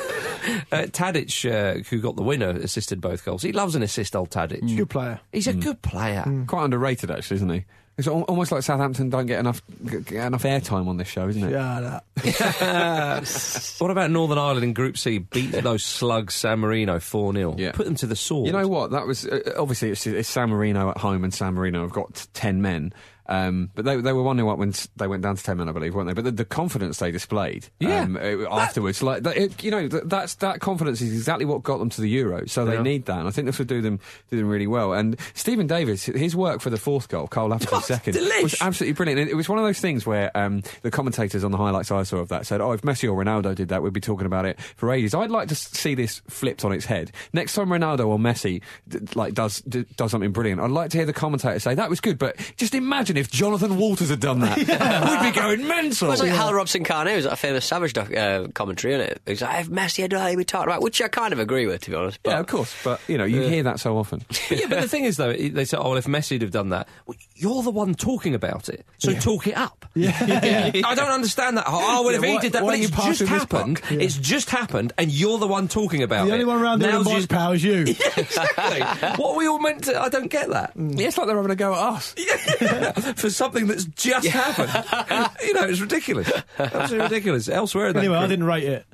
Uh, Tadic, uh, who got the winner, assisted both goals. He loves an assist, old Tadic. He's a good player. He's a good player. Quite underrated, actually, isn't he? It's al- almost like Southampton don't get enough get enough airtime on this show, isn't it? Yeah, that. What about Northern Ireland in Group C? Beat those slugs San Marino four nil. Yeah. Put them to the sword. You know what? That was uh, obviously it's, it's San Marino at home, and San Marino have got t- ten men. Um, but they they were one nil up when s- they went down to ten men, I believe, weren't they? But the, the confidence they displayed, Yeah. um, uh, afterwards, like that, it, you know, th- that's that confidence is exactly what got them to the Euros. So Yeah. they need that, and I think this would do them do them really well. And Stephen Davis, his work for the fourth goal, Cole Lafferty's second, delish. was absolutely brilliant. And it was one of those things where um, the commentators on the highlights I saw of that said, "Oh, if Messi or Ronaldo did that, we'd be talking about it for ages." I'd like to s- see this flipped on its head. Next time Ronaldo or Messi d- like does d- does something brilliant, I'd like to hear the commentator say that was good. But just imagine if Jonathan Walters had done that, we'd be going mental. It was like Hal Robson-Carney, was that a famous Savage doc, uh, commentary, isn't it? He's like, if Messi had done it, we talked about, which I kind of agree with, to be honest. But Yeah, of course, but you know, you hear that so often. But yeah, but the thing is, though, they say, "Oh, well, if Messi had have done that, well, you're the one talking about it, so talk it up." Yeah. I don't understand that. Oh, well, Yeah, if he why- did that, why but are you it's just passing this happened. puck? Yeah. It's just happened, and you're the one talking about The it. only one around there with Now's mic just- power is you. Exactly. What are we all meant to? I don't get that. Yeah, it's like they're having a go at us. For something that's just happened. You know, it's ridiculous. Absolutely ridiculous. Elsewhere in that Anyway, I group- didn't rate it.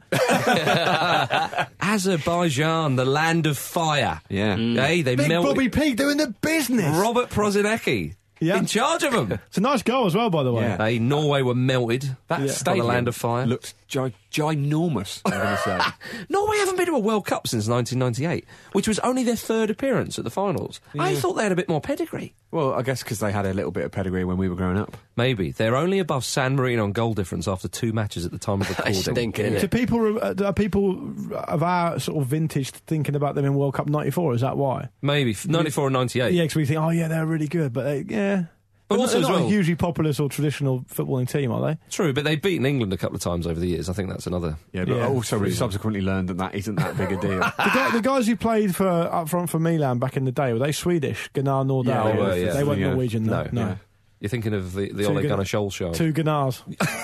Azerbaijan, the land of fire. Yeah. Hey, they Big melted. Bobby Peak doing the business. Robert Prozinecki. Yeah. In charge of them. It's a nice goal as well, by the way. Yeah. Hey, Norway were melted. That by stadium the land of fire. looked gi- ginormous, I'm going to say. Norway haven't been to a World Cup since nineteen ninety-eight, which was only their third appearance at the finals. I thought they had a bit more pedigree. Well, I guess because they had a little bit of pedigree when we were growing up. Maybe. They're only above San Marino on goal difference after two matches at the time of I recording. stink, innit? Do people, uh, are people of our sort of vintage thinking about them in World Cup ninety-four? Is that why? Maybe. ninety-four and ninety-eight. Yeah, because we think, oh yeah, they're really good, but they, yeah. But They're also not, as they're not well- a hugely populous or traditional footballing team, are they? True, but they've beaten England a couple of times over the years. I think that's another... Yeah, but Yeah. also we subsequently learned that that isn't that big a deal. The, guy, the guys who played for up front for Milan back in the day, were they Swedish? Gunnar Nordahl? Yeah, they were, yeah. They weren't Yeah. Norwegian, no. No, no. yeah. You're thinking of the, the Two Ole Gun- Gunnar Solskjaer. Two Gunnars.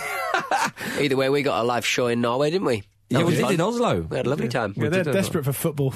Either way, we got a live show in Norway, didn't we? Yeah, That we was did fun. in Oslo. We had a lovely time. Yeah, they're did, desperate for football.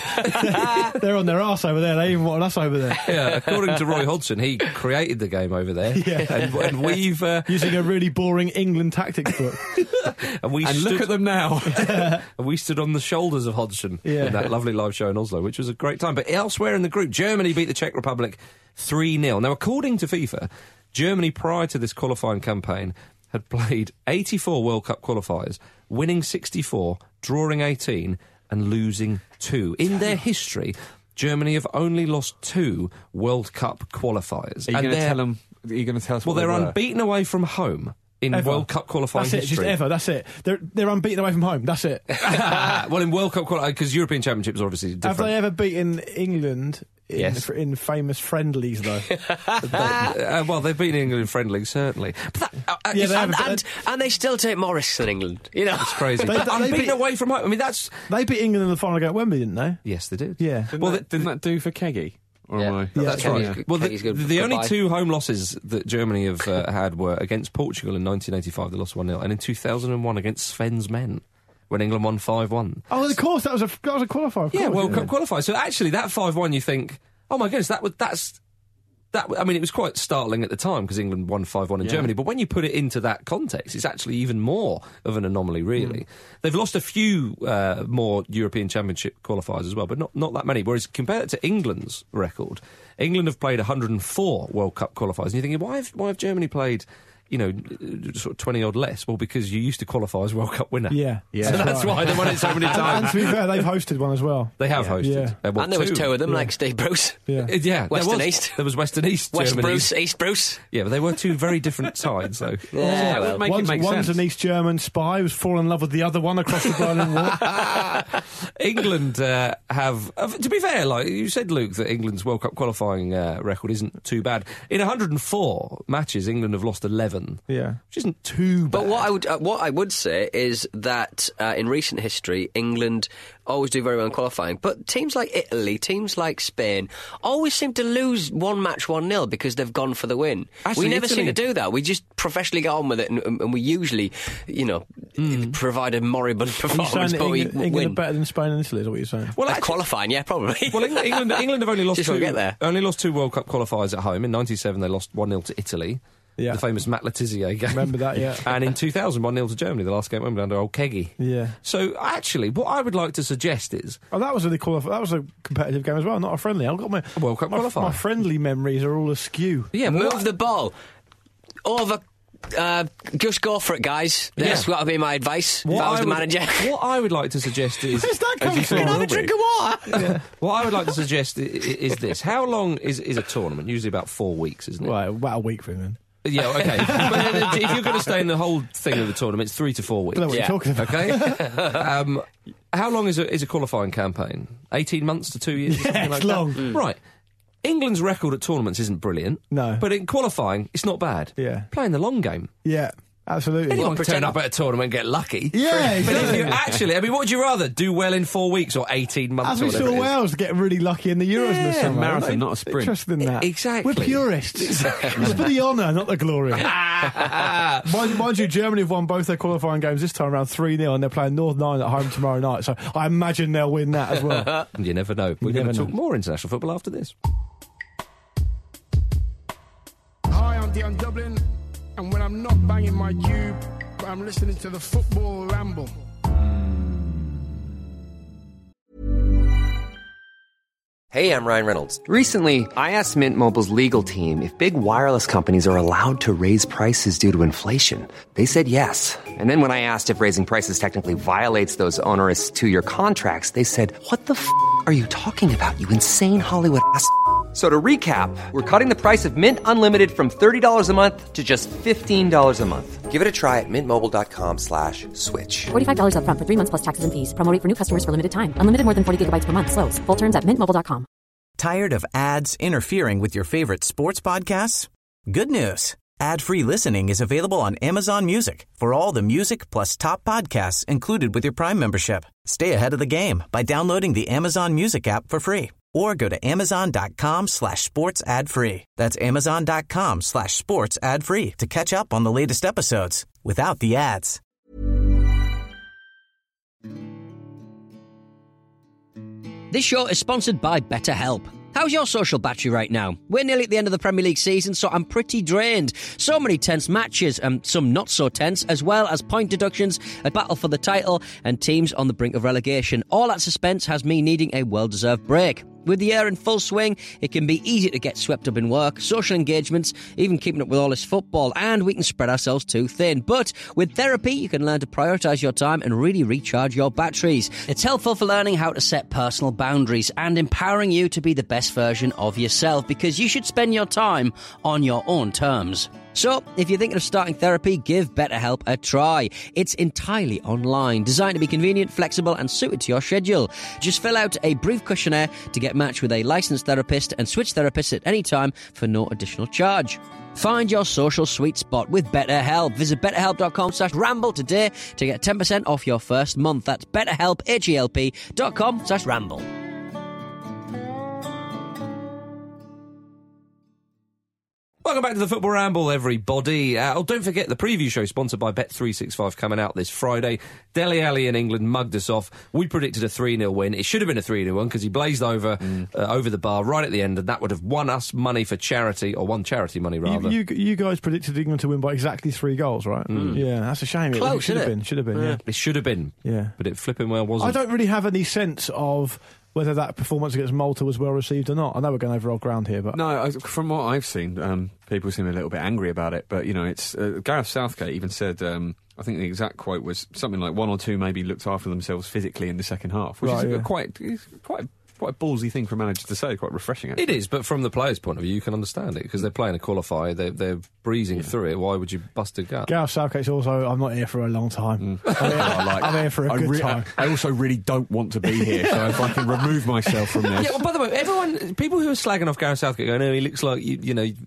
They're on their arse over there. They even want us over there. Yeah, according to Roy Hodgson, he created the game over there. Yeah. And, and we've... Uh, Using a really boring England tactics book. and we And stood, look at them now. and we stood on the shoulders of Hodgson Yeah. in that lovely live show in Oslo, which was a great time. But elsewhere in the group, Germany beat the Czech Republic three nil. Now, according to FIFA, Germany, prior to this qualifying campaign, had played eighty-four World Cup qualifiers, winning sixty-four, drawing eighteen, and losing two. In their history, Germany have only lost two World Cup qualifiers. Are you And going to they're- tell them? Are you going to tell us? Well, what they're they were? unbeaten away from home in Ever. World Cup qualifying That's it, history. just ever. That's it. They're they're unbeaten away from home. That's it. well, in World Cup qualifying, because European Championships are obviously Have different. they ever beaten England in, Yes. in famous friendlies, though? uh, well, they've beaten England in friendly, certainly. But that, uh, uh, Yeah, it's, they And, have- and, and they still take more risks than England. You know, it's crazy. They- But they unbeaten beat- away from home. I mean, that's... They beat England in the final game at Wembley, didn't they? Yes, they did. Yeah. Didn't, Well, that, didn't that do for Keggy? Or Yeah. am I? Yeah, That's Kenny's right. good- Well, the, Kenny's good- the only goodbye. two home losses that Germany have uh, had were against Portugal in nineteen eighty-five, they lost one nil, and in two thousand one against Sven's men, when England won five one. Oh, of course, that was a that was a qualifier. Of Yeah, course, World Cup qualifier. So actually, that five one, you think, oh my goodness, that was, that's that, I mean, it was quite startling at the time because England won five one in Yeah. Germany, but when you put it into that context, it's actually even more of an anomaly, really. Mm. They've lost a few uh, more European Championship qualifiers as well, but not, not that many, whereas compared to England's record, England have played one hundred and four World Cup qualifiers, and you're thinking, why have, why have Germany played... you know, sort of twenty odd less? Well, because you used to qualify as World Cup winner. Yeah. Yeah. So that's right. why they won it so many And, times. and to be fair, they've hosted one as well. They have Yeah. hosted. Yeah. Uh, well, and there was two of them, Yeah. like Steve Bruce. Yeah. Uh, yeah, West there and was, East. There was West and East. West Germany. Bruce, East Bruce. Yeah, but they were two very different sides, though. Yeah, well. Make it one's make one's sense. an East German spy who's fallen in love with the other one across the Berlin Wall. England uh, have, uh, to be fair, like you said, Luke, that England's World Cup qualifying uh, record isn't too bad. In one hundred and four matches, England have lost eleven, Yeah. which isn't too bad. But what I would uh, what I would say is that uh, in recent history, England always do very well in qualifying. But teams like Italy, teams like Spain, always seem to lose one match one nil because they've gone for the win. Actually, we never Italy- seem to do that. We just professionally get on with it, and, and we usually, you know, Mm. provide a moribund Are you performance, saying that but we England, England win. are better than Spain and Italy, is what you're saying? well, At actually- qualifying, yeah, probably. Well, England, England, England have only lost Just two. wanna get there. Only lost two World Cup qualifiers at home. In ninety-seven, they lost one nil to Italy. Yeah. The famous Matt Letizia game. Remember that, yeah. And in two thousand, one nil to Germany, the last game went under old Keggy. Yeah. So, actually, what I would like to suggest is... Oh, that was a qualif- That was a competitive game as well, not a friendly. I've got my World Cup my, qualifier. my friendly memories are all askew. Yeah, but Move what- the ball over. Uh, just go for it, guys. That's Yeah. got to be my advice. If What I was the would- manager. What I would like to suggest is... Where's that as come you said, from? Have a Wilbury, drink of water. what I would like to suggest i- i- is this. How long is, is a tournament? Usually about four weeks, isn't it? Right, about a week for him then. Yeah, okay. But if you're going to stay in the whole thing of the tournament, it's three to four weeks. I don't know what Yeah. you're talking about. Okay. um, how long is a, is a qualifying campaign? Eighteen months to two years. Or something Yeah, like it's that? long. Mm. Right. England's record at tournaments isn't brilliant. No. But in qualifying, it's not bad. Yeah. Playing the long game. Yeah, absolutely. Anyone can pretend- turn up at a tournament and get lucky. Yeah, But if exactly. you actually, I mean, what would you rather? Do well in four weeks or eighteen months? As or we whatever saw it is? Wales get really lucky in the Euros in the Yeah, summer. marathon, I'm not a sprint. Interested in that. Exactly. We're purists. It's for the honour, not the glory. mind, mind you, Germany have won both their qualifying games this time around three nil, and they're playing Northern Ireland at home tomorrow night, so I imagine they'll win that as well. You never know. We're You going never to talk know. more international football after this. Hi, I'm Dion Dublin, and when I'm not banging my tube, I'm listening to the Football Ramble. Hey, I'm Ryan Reynolds. Recently, I asked Mint Mobile's legal team if big wireless companies are allowed to raise prices due to inflation. They said yes. And then when I asked if raising prices technically violates those onerous two-year contracts, they said, "What the f*** are you talking about, you insane Hollywood ass?" So to recap, we're cutting the price of Mint Unlimited from thirty dollars a month to just fifteen dollars a month. Give it a try at mintmobile.com slash switch. forty-five dollars up front for three months plus taxes and fees. Promo rate for new customers for limited time. Unlimited more than forty gigabytes per month. Slows full terms at mint mobile dot com. Tired of ads interfering with your favorite sports podcasts? Good news. Ad-free listening is available on Amazon Music for all the music plus top podcasts included with your Prime membership. Stay ahead of the game by downloading the Amazon Music app for free or go to amazon.com slash sports ad free. That's amazon.com slash sports ad free to catch up on the latest episodes without the ads. This show is sponsored by BetterHelp. How's your social battery right now? We're nearly at the end of the Premier League season, so I'm pretty drained. So many tense matches, and some not so tense, as well as point deductions, a battle for the title, and teams on the brink of relegation. All that suspense has me needing a well-deserved break. With the year in full swing, it can be easy to get swept up in work, social engagements, even keeping up with all this football, and we can spread ourselves too thin. But with therapy, you can learn to prioritise your time and really recharge your batteries. It's helpful for learning how to set personal boundaries and empowering you to be the best version of yourself, because you should spend your time on your own terms. So, if you're thinking of starting therapy, give BetterHelp a try. It's entirely online, designed to be convenient, flexible, and suited to your schedule. Just fill out a brief questionnaire to get matched with a licensed therapist and switch therapists at any time for no additional charge. Find your social sweet spot with BetterHelp. Visit betterhelp.com slash ramble today to get ten percent off your first month. That's betterhelp, H-E-L-P dot com slash ramble. Welcome back to the Football Ramble, everybody. Uh, oh, don't forget the preview show sponsored by Bet three sixty-five coming out this Friday. Dele Alli in England mugged us off. We predicted a three nil win. It should have been a three nil win because he blazed over mm. uh, over the bar right at the end, and that would have won us money for charity, or won charity money rather. You, you, you guys predicted England to win by exactly three goals, right? Mm. Yeah, that's a shame. Close, it should have been. Should have been. Yeah. yeah, it should have been. Yeah, but it flipping well wasn't. I don't really have any sense of whether that performance against Malta was well received or not. I know we're going over old ground here, but no, I, from what I've seen, um, people seem a little bit angry about it. But you know, it's uh, Gareth Southgate even said. Um, I think the exact quote was something like one or two maybe looked after themselves physically in the second half, which right, is yeah. a quite quite quite a ballsy thing for a manager to say. Quite refreshing, actually. It is, but from the players' point of view, you can understand it because they're playing a qualifier. They're, they're breezing yeah. through it. Why would you bust a gut? Gareth Southgate's also. I'm not here for a long time. Mm. I'm, here, I like, I'm here for a I good re- time. I also really don't want to be here, so if I can remove myself from this. Yeah. Well, by the way, everyone, people who are slagging off Gareth Southgate, going, "No, he looks like you, you know."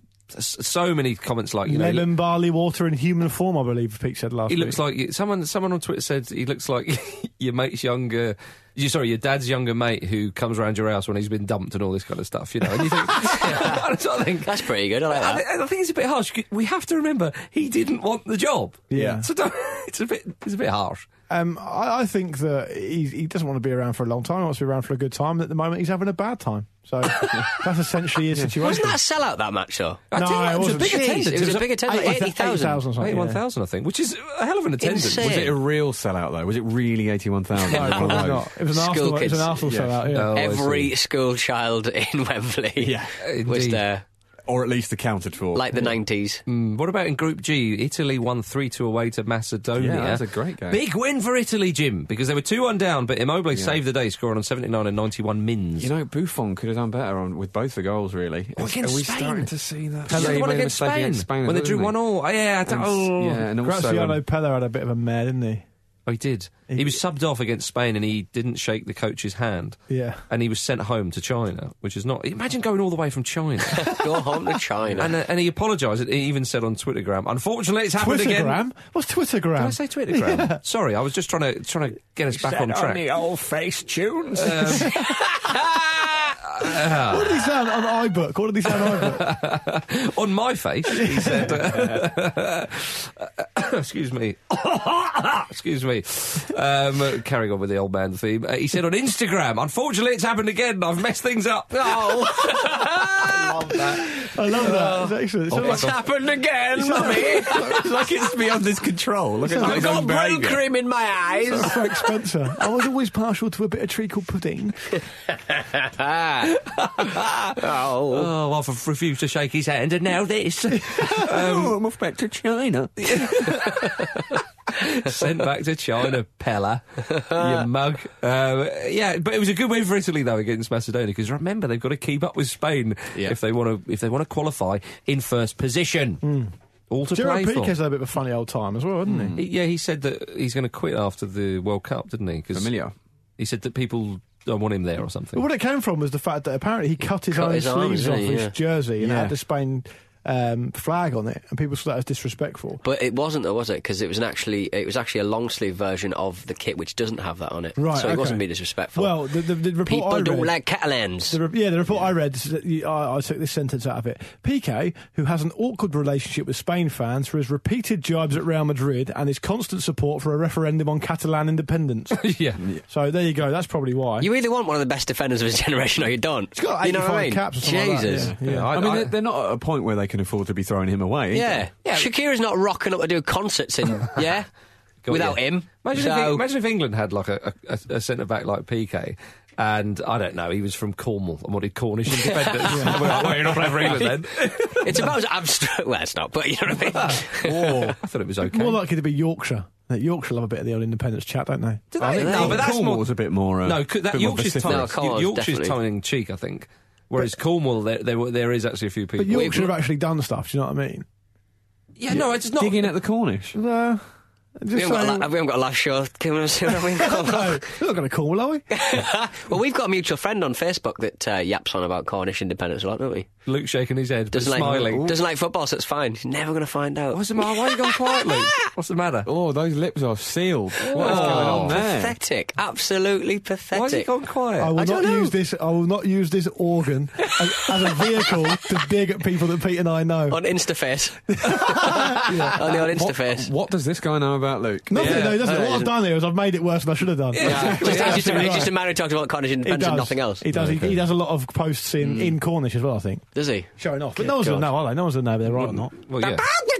So many comments like you know, lemon, barley water in human form. I believe Pete said last. He week. looks like someone. Someone on Twitter said he looks like your mate's younger. You, sorry, your dad's younger mate who comes around your house when he's been dumped and all this kind of stuff. You know, and you think that's what I think. That's pretty good. I like that. I, I think it's a bit harsh. We have to remember he didn't want the job. Yeah, so don't, it's a bit. It's a bit harsh. Um, I, I think that he, he doesn't want to be around for a long time. He wants to be around for a good time. And at the moment, he's having a bad time. So that's essentially his situation. Wasn't that a sellout, that match, though? I no, it, it was a big Jeez, attendance. It was a big attendance, like eighty thousand. eighty-one thousand, I think, which is a hell of an attendance. Insane. Was it a real sellout, though? Was it really eighty-one thousand? No, probably not. It was an Arsenal, it was an Arsenal yeah. sellout, yeah. Oh, Every school child in Wembley yeah, was there. Or at least accounted for. Like the yeah. nineties. Mm, what about in Group G? Italy won three two away to Macedonia. Yeah, that's a great game. Big win for Italy, Jim, because they were two one down, but Immobile yeah. saved the day, scoring on seventy-nine and ninety-one mins. You know, Buffon could have done better on with both the goals, really. Oh, against Are we Spain? starting to see that? Yeah, yeah, the one against Spain, against Spain when they drew one all. Oh, yeah, and, oh. yeah, and also... Graziano Um, Pella had a bit of a mare, didn't he? Oh, he did. He, he was subbed off against Spain and he didn't shake the coach's hand. Yeah. And he was sent home to China, which is not... Imagine going all the way from China. Go home to China. And, uh, and he apologised. He even said on Twittergram, unfortunately, it's happened Twittergram? again. What's Twittergram? Did I say Twittergram? Yeah. Sorry, I was just trying to trying to get us he back said on track. On the old face tunes. Um, uh, what did he sound on iBook? What did he sound on iBook? On my face, he said... Uh, excuse me. excuse me. Um, carrying on with the old man theme. Uh, he said on Instagram, unfortunately, it's happened again. I've messed things up. Oh. I love that. I love that. It's excellent. It's, oh, it's like, happened again, mummy. It's like it's beyond his control. Look at I've got blue cream in my eyes. It's Frank Spencer. I was always partial to a bit of treacle pudding. oh. Oh, I've refused to shake his hand, and now this. um, oh, I'm off back to China. Sent back to China, Pella, you mug. Um, yeah, but it was a good win for Italy though against Macedonia because remember they've got to keep up with Spain yeah. if they want to if they want to qualify in first position. Mm. All to Gerard play for. Piqué's had a bit of a funny old time as well, hasn't mm. he? Yeah, he said that he's going to quit after the World Cup, didn't he? Cause Familiar. He said that people don't want him there or something. Well, what it came from was the fact that apparently he cut his cut own his sleeves arms, off yeah. his jersey and yeah. had the Spain um, flag on it, and people saw that as disrespectful. But it wasn't, though, was it? Because it was an actually it was actually a long sleeve version of the kit which doesn't have that on it. Right, so it okay. wasn't being disrespectful. Well, the, the, the report people I read, don't like Catalans. The re- yeah, the report I read, I, I took this sentence out of it. Piqué, who has an awkward relationship with Spain fans for his repeated jibes at Real Madrid and his constant support for a referendum on Catalan independence. yeah. So there you go. That's probably why. You either want one of the best defenders of his generation, or you don't. He's got you know eighty-five what I mean? caps or something Jesus. like that. Yeah, yeah. Yeah, I, I mean, I, they're, they're not at a point where they can afford to be throwing him away. Yeah. yeah. Shakira's not rocking up to do concerts in, yeah? Without you. him. Imagine, so. if, imagine if England had like a, a, a centre-back like Piqué, and, I don't know, he was from Cornwall and wanted Cornish independence. yeah. We're like, well, you're not playing for England then. It's about as abstract... Well, it's not, but you know what I mean? oh, I thought it was okay. More likely to be Yorkshire. Yorkshire love a bit of the old independence chat, don't they? Do they? I think no, but that's Cornwall more... was a bit more... Uh, no, that Yorkshire's tongue, no, Yorkshire's tongue-in-cheek, I think. Whereas but, Cornwall, there, there, there is actually a few people... But Yorkshire have actually done stuff, do you know what I mean? Yeah, no, it's not... Digging at the Cornish? No. We haven't, got a, la- we haven't got a live show. Can we see what we call? No, we're not going to call, are we? Well, we've got a mutual friend on Facebook that uh, yaps on about Cornish independence a lot, don't we? Luke shaking his head, but Doesn't like, smiling. Doesn't like football, so it's fine. He's never going to find out. What's the matter? Why are you gone quiet, Luke? What's the matter? Oh, those lips are sealed. What is Oh, going on there? pathetic. Absolutely pathetic. Why has he gone quiet? I will I not don't know. use this. I will not use this organ as, as a vehicle to dig at people that Pete and I know. On Instaface. On the old Instaface. What, what does this guy know about Luke? Nothing, Yeah. no, he doesn't. No, What he I've doesn't. done here is I've made it worse than I should have done. Yeah. Just, That's he's, just a, absolutely he's just a right. man who talks about Cornish He independence does. and nothing else. He does. He, he does a lot of posts in, in Cornish as well, I think. Does he? Showing off. But no one's going to know, are they? No one's going to know if they're right or not. Well, yeah.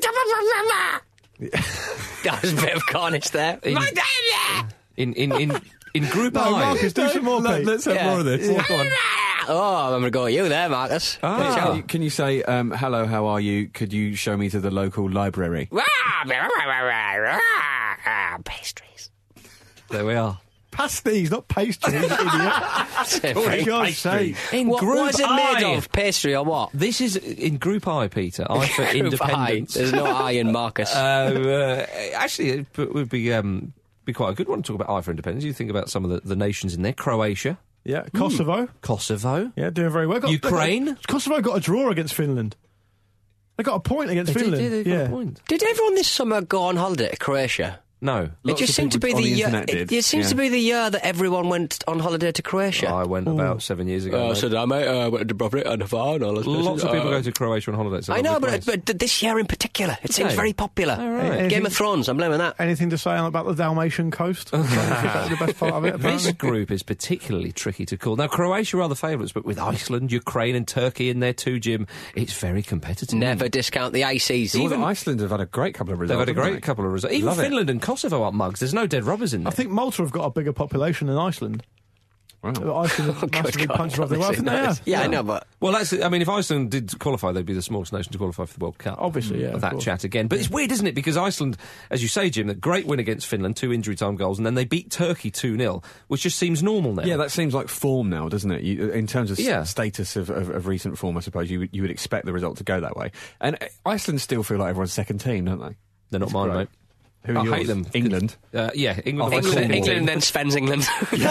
That was a bit of Cornish there. In in in in Group No, I. Marcus, do some more, Pete. Let's have Yeah. more of this. Yeah. Oh, I'm going to go at you there, Marcus. Can, Ah. you, can you say, um, hello, how are you? Could you show me to the local library? Pastries. There we are. Pasties, not pastries, idiot. For God's sake. In What, Group what is it I. made of? Pastry or what? This is in Group I, Peter. I for Group independence. I. There's no I in Marcus. Uh, uh, actually, it b- would be um, be quite a good one to talk about I for independence. You think about some of the, the nations in there: Croatia, Yeah, Kosovo. Kosovo. Yeah, doing very well. Got, Ukraine? they got- Kosovo got a draw against Finland. They got a point against They did, Finland. yeah, they got yeah. a point. Did everyone this summer go on holiday to Croatia? No, It Lots just of seemed to be people the on the year. internet It, did, it seems yeah. to be the year that everyone went on holiday to Croatia. I went about seven years ago. mate. I mate, uh, went to Dubrovnik and Hvar and all those Lots places. of people Uh, go to Croatia on holiday. It's a I know, lovely but, place. but th- this year in particular, it seems Okay. very popular. All right. Game of Thrones, I'm blaming that. Anything to say about the Dalmatian coast? That's the best part of it. This apparently. group is particularly tricky to call. Now, Croatia are the favourites, but with Iceland, Ukraine and Turkey in there too, Jim, it's very competitive. Never discount the Ices. Well, Even Iceland have had a great couple of They've results. had a haven't great they? couple of results. Even Love it. Finland and Kosovo aren't mugs. There's no dead robbers in I there. think Malta have got a bigger population than Iceland. Wow. Iceland have massively God, punched above their weight. I think they have. yeah, I know, but Well, that's. I mean, if Iceland did qualify, they'd be the smallest nation to qualify for the World Cup. Obviously, yeah, of That course. chat again. But it's weird, isn't it? Because Iceland, as you say, Jim, a great win against Finland, two injury time goals, and then they beat Turkey two nil, which just seems normal now. Yeah, that seems like form now, doesn't it? You, in terms of s- Yeah. status of, of, of recent form, I suppose you would, you would expect the result to go that way. And uh, Iceland still feel like everyone's second team, don't they? They're not It's mine, great. mate. Who are I yours? hate them. England. Uh, yeah, England. Oh, are my England, Cornwall. England and then Sven's England.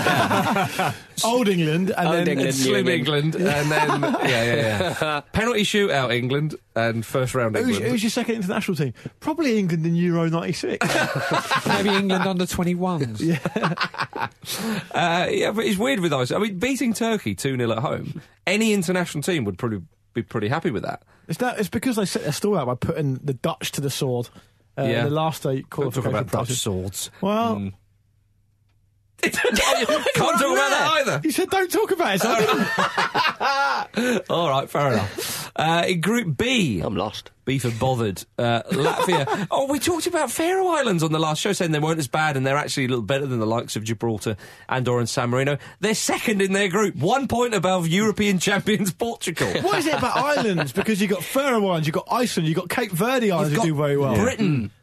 Old England and Old then England. And Slim England. England, and then yeah, yeah, yeah. Penalty shootout England and first round Who's, England. who's your second international team? Probably England in Euro ninety-six. Maybe England under twenty-ones. Yeah. Uh, yeah, but it's weird with Iceland. I mean, beating Turkey two nil at home, any international team would probably be pretty happy with that. It's, that, it's because they set their stall out by putting the Dutch to the sword. Uh, Yeah. in the last eight Don't qualification talk about Dutch process. swords. Well, Mm. Can't talk about that either. you said don't talk about it. So I didn't. All right, fair enough. Uh, in Group B, I'm lost. B for bothered. Uh, Latvia. Oh, we talked about Faroe Islands on the last show, saying they weren't as bad, and they're actually a little better than the likes of Gibraltar, Andorra, and San Marino. They're second in their group, one point above European champions Portugal. What is it about islands? Because you've got Faroe Islands, you've got Iceland, you've got Cape Verde Islands You've who do very well. Britain.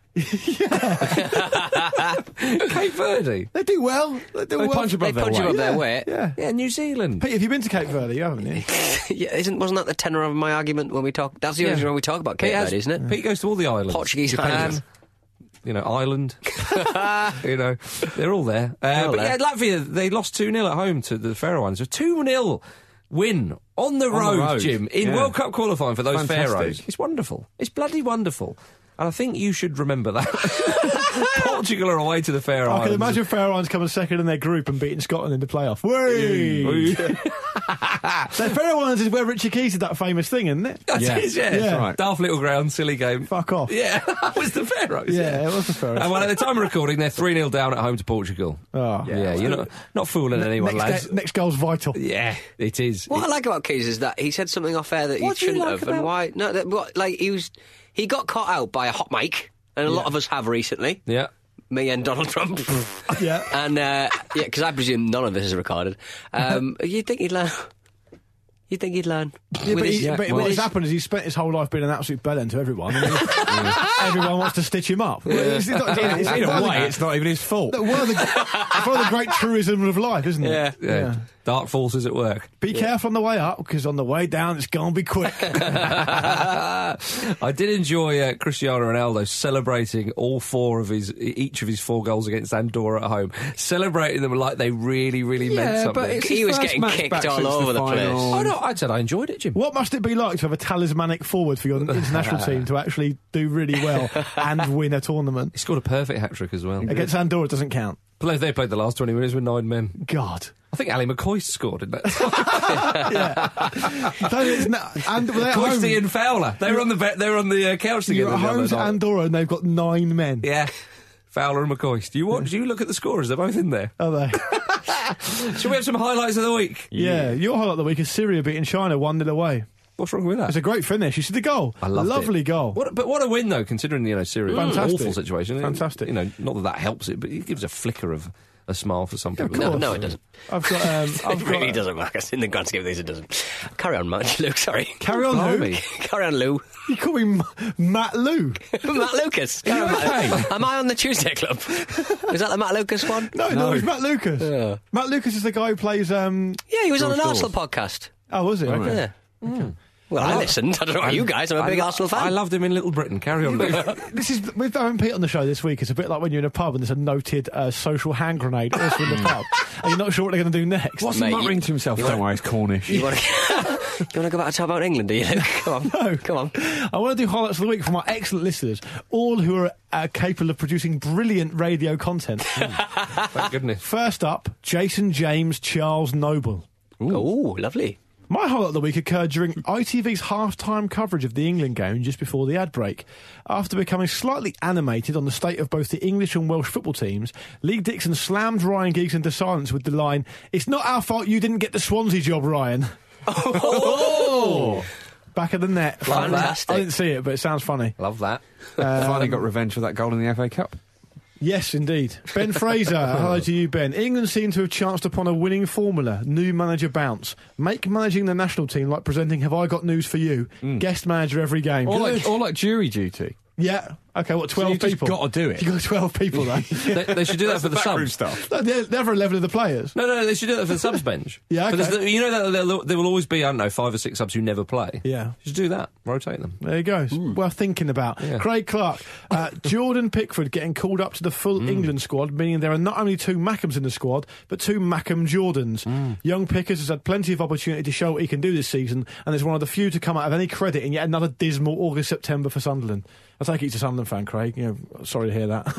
Cape Verde. They do well. They do They well. punch above They their punch weight. above their Yeah, weight. Yeah. Yeah, New Zealand. Pete, have you been to Cape Verde? You haven't, you? Yeah, isn't wasn't that the tenor of my argument when we talk? That's the Yeah. only reason we talk about Cape Pete has- Verde, isn't it? Pete goes to all the islands. Portuguese Japan, islands. you know, Ireland. you know, they're all there. Uh, all but there. yeah, Latvia, they lost two nil at home to the Faroe Islands. A two nil win on the, On the road, road, Jim, in yeah. World Cup qualifying for those Fantastic. Faroes. It's wonderful. It's bloody wonderful. And I think you should remember that. Portugal are away to the Faroe I Islands. can imagine Faroe Islands coming second in their group and beating Scotland in the playoff. Whee! So Faroe Islands is where Richie Keys did that famous thing, isn't it? That Yeah. is, yeah. Yeah. Right. Daft little ground, silly game. Fuck off. Yeah, that was the Faroes. Yeah, it was the Faroes. And well, at the time of recording, they're three nil down at home to Portugal. Oh. Yeah, you're not, not fooling anyone, next, lads. ga- next goal's vital. Yeah, it is. What I It- like about Keys is that he said something off air that he What do you shouldn't like have, and about- why? No, that, what, like he was, he got caught out by a hot mic, and a lot of us have recently. yeah. Me and Donald Trump. Yeah. And uh, yeah, because I presume none of this is recorded. Um, you'd think he'd learn. You'd think he'd learn. Yeah, but, he, yeah, but well, what's happened is he's spent his whole life being an absolute bellend to everyone. And everyone wants to stitch him up. Well, it's, it's not, it's, it's, in one a of way, the- it's not even his fault. One of the, it's one of the great truisms of life, isn't it? Yeah. Yeah. Dark forces at work. Be careful on the way up, because on the way down it's going to be quick. I did enjoy uh, Cristiano Ronaldo celebrating all four of his, each of his four goals against Andorra at home, celebrating them like they really, really meant Yeah, something. but it's He his was first getting match kicked back all since over the place. final. Oh no, I said I enjoyed it, Jim. What must it be like to have a talismanic forward for your international team to actually do really well and win a tournament? He scored a perfect hat trick as well. Against Andorra, it doesn't count. Play- They played the last twenty minutes with nine men. God. I think Ali McCoy scored in that. So it's not, and they're at home. Coisty and Fowler. They were on the be- they were on the uh, couch together. You're at the home other to night. Andorra and they've got nine men. Yeah. Fowler and McCoy. Do you watch? Do you look at the scorers? They're both in there. Are they? Shall we have some highlights of the week? Yeah. Your highlight of the week is Syria beating China one nil away. What's wrong with that? It's a great finish. You see the goal? I loved Lovely it. goal. What, but what a win, though, considering, you know, Syria was an Fantastic. awful situation. Fantastic. You know, not that that helps it, but it gives a flicker of a smile for some Yeah, of people. No, course. no, it doesn't. I've got. Um, I've It really got, doesn't, Marcus. In the grand scheme of things, it doesn't. Carry on, Matt. Luke, sorry. Carry on, Blimey. Lou. Carry on, Lou. You call me M- Matt Lou. Matt Lucas. Carry on, Matt. Am I on the Tuesday Club? Is that the Matt Lucas one? No, no, it's Matt Lucas. Yeah. Matt Lucas is the guy who plays. Um, Yeah, he was on George an Dawes. Arsenal podcast. oh, was it? Okay. Yeah. Mm. Well, I listened. I don't know about you guys. I'm a I big lo- Arsenal fan. I loved him in Little Britain. Carry on, Luke. This is with Owen Pete on the show this week. It's a bit like when you're in a pub and there's a noted uh, social hand grenade also in the pub, and you're not sure what they're going to do next. What's Mate, he you- muttering to himself? Don't worry, it's Cornish. You want to you want to go back and talk about England, do you, Luke? Come on. No. Come on. I want to do highlights of the week from our excellent listeners, all who are uh, capable of producing brilliant radio content. Thank goodness. First up, Jason James Charles Noble. Oh, lovely. My highlight of the week occurred during I T V's half-time coverage of the England game just before the ad break. After becoming slightly animated on the state of both the English and Welsh football teams, Lee Dixon slammed Ryan Giggs into silence with the line, "It's not our fault you didn't get the Swansea job, Ryan." Oh! Back of the net. Fantastic. I didn't see it, but it sounds funny. Love that. Finally got revenge for that goal in the F A Cup. Yes, indeed. Ben Fraser, hello to you, Ben. England seem to have chanced upon a winning formula. New manager bounce. Make managing the national team like presenting Have I Got News for You? Guest manager every game. Or Good. like, or like jury duty. Yeah. Okay, what, twelve you've just people? gotta do it. You've got twelve people, though. They, they should do that for the subs. stuff. No, they're never eleven of the players. No, no, they should do that for the subs bench. Yeah, But there's okay. the- you know that there, there will always be, I don't know, five or six subs who never play. Yeah. Just do that. Rotate them. There you go. Worth thinking about. Yeah. Craig Clark. Uh, Jordan Pickford getting called up to the full England squad, meaning there are not only two Mackhams in the squad, but two Mackham Jordans. Young Pickers has had plenty of opportunity to show what he can do this season, and is one of the few to come out of any credit in yet another dismal August-September for Sunderland. I take it he's a Sunderland fan, Craig. You know, sorry to hear that.